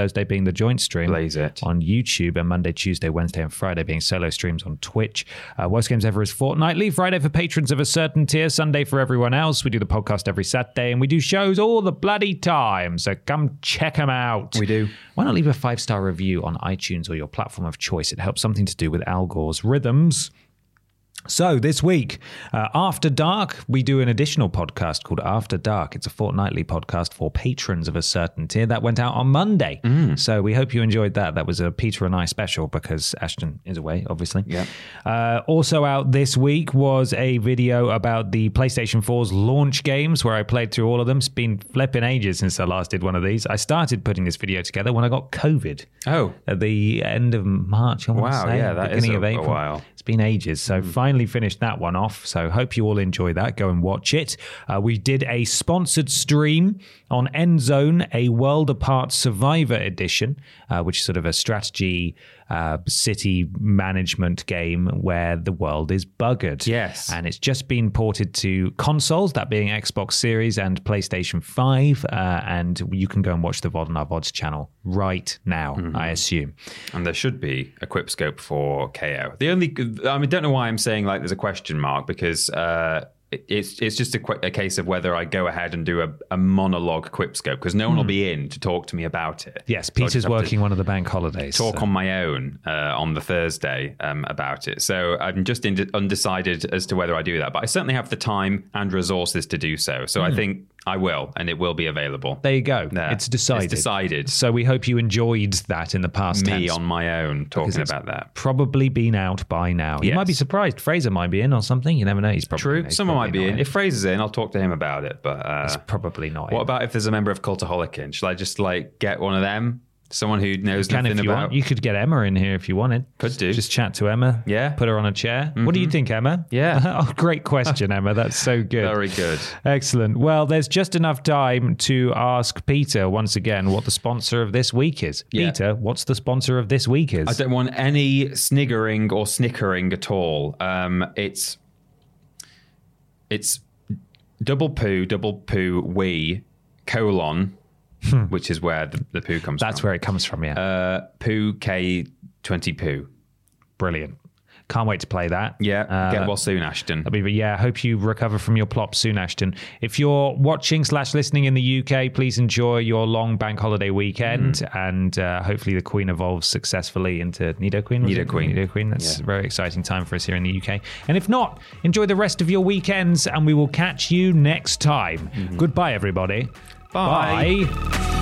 Thursday being the joint stream Blaze it. on YouTube, and Monday, Tuesday, Wednesday, and Friday being solo streams on Twitch. Uh, Worst Games Ever is fortnightly. Friday for patrons of a certain tier, Sunday for everyone else. We do the podcast every Saturday, and we do shows all the bloody time. So come check them out. We do. Why not leave a five-star review on iTunes or your platform of choice? It helps something to do with Al Gore's rhythms. So this week, uh, After Dark, we do an additional podcast called After Dark. It's a fortnightly podcast for patrons of a certain tier. That went out on Monday. Mm. So we hope you enjoyed that. That was a Peter and I special because Ashton is away, obviously. Yeah. Uh, also out this week was a video about the PlayStation four's launch games where I played through all of them. It's been flipping ages since I last did one of these. I started putting this video together when I got COVID. Oh. At the end of March, I want Wow, to say. yeah, that is beginning a- of a April. while. It's been ages. So mm. finally finished that one off. So hope you all enjoy that. Go and watch it. Uh, we did a sponsored stream on Endzone, a World Apart Survivor edition, uh, which is sort of a strategy uh, city management game where the world is buggered. Yes. And it's just been ported to consoles, that being Xbox Series and PlayStation five. Uh, and you can go and watch the V O D on our V O Ds channel right now, mm-hmm. I assume. And there should be a quip scope for K O. The only, I mean, don't know why I'm saying like there's a question mark because uh, it, it's it's just a, qu- a case of whether I go ahead and do a, a monologue quip scope because no one mm. will be in to talk to me about it. Yes, So Peter's working one of the bank holidays. Talk so. on my own uh, on the Thursday um, about it. So I'm just in- undecided as to whether I do that. But I certainly have the time and resources to do so. So mm. I think I will, and it will be available. There you go. There. It's decided. It's decided. So we hope you enjoyed that in the past Me tense. on my own talking about that. Probably been out by now. You Yes. might be surprised. Fraser might be in or something. You never know. He's probably True. he's Someone might probably be not in. If Fraser's in, I'll talk to him about it. But uh, He's probably not. what in. about if there's a member of Cultaholic in? Shall I just like get one of them? Someone who knows Can nothing if you about. want. You could get Emma in here if you wanted. Could do. Just chat to Emma. Yeah. Put her on a chair. Mm-hmm. What do you think, Emma? Yeah. Oh, great question, Emma. That's so good. Very good. Excellent. Well, there's just enough time to ask Peter once again what the sponsor of this week is. Yeah. Peter, what's the sponsor of this week is? I don't want any sniggering or snickering at all. Um, it's it's double poo, double poo, we, colon, which is where the, the poo comes That's from. where it comes from, yeah. Uh, poo, K, twenty poo. Brilliant. Can't wait to play that. Yeah, Uh, get well soon, Ashton. That'll be, yeah, hope you recover from your plop soon, Ashton. If you're watching slash listening in the U K, please enjoy your long bank holiday weekend, mm. and uh, hopefully the Queen evolves successfully into Nidoqueen. was it? Nidoqueen. Nidoqueen. That's Yeah. a very exciting time for us here in the U K. And if not, enjoy the rest of your weekends, and we will catch you next time. Mm-hmm. Goodbye, everybody. Bye. Bye.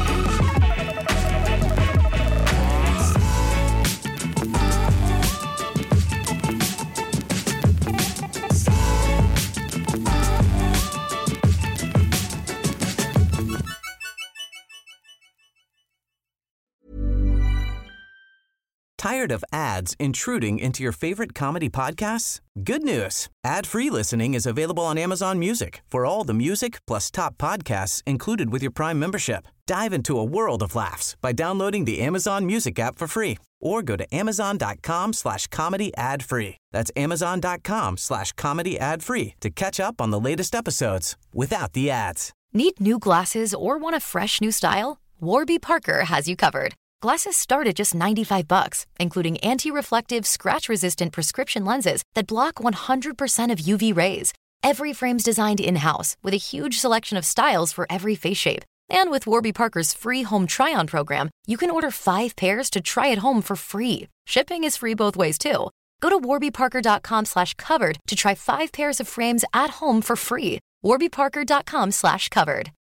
Tired of ads intruding into your favorite comedy podcasts? Good news. Ad-free listening is available on Amazon Music for all the music plus top podcasts included with your Prime membership. Dive into a world of laughs by downloading the Amazon Music app for free or go to amazon.com slash comedy ad free. That's amazon.com slash comedy ad free to catch up on the latest episodes without the ads. Need new glasses or want a fresh new style? Warby Parker has you covered. Glasses start at just ninety-five bucks, including anti-reflective, scratch-resistant prescription lenses that block one hundred percent of U V rays. Every frame's designed in-house with a huge selection of styles for every face shape. And with Warby Parker's free home try-on program, you can order five pairs to try at home for free. Shipping is free both ways, too. Go to warbyparker.com slash covered to try five pairs of frames at home for free. warbyparker.com slash covered.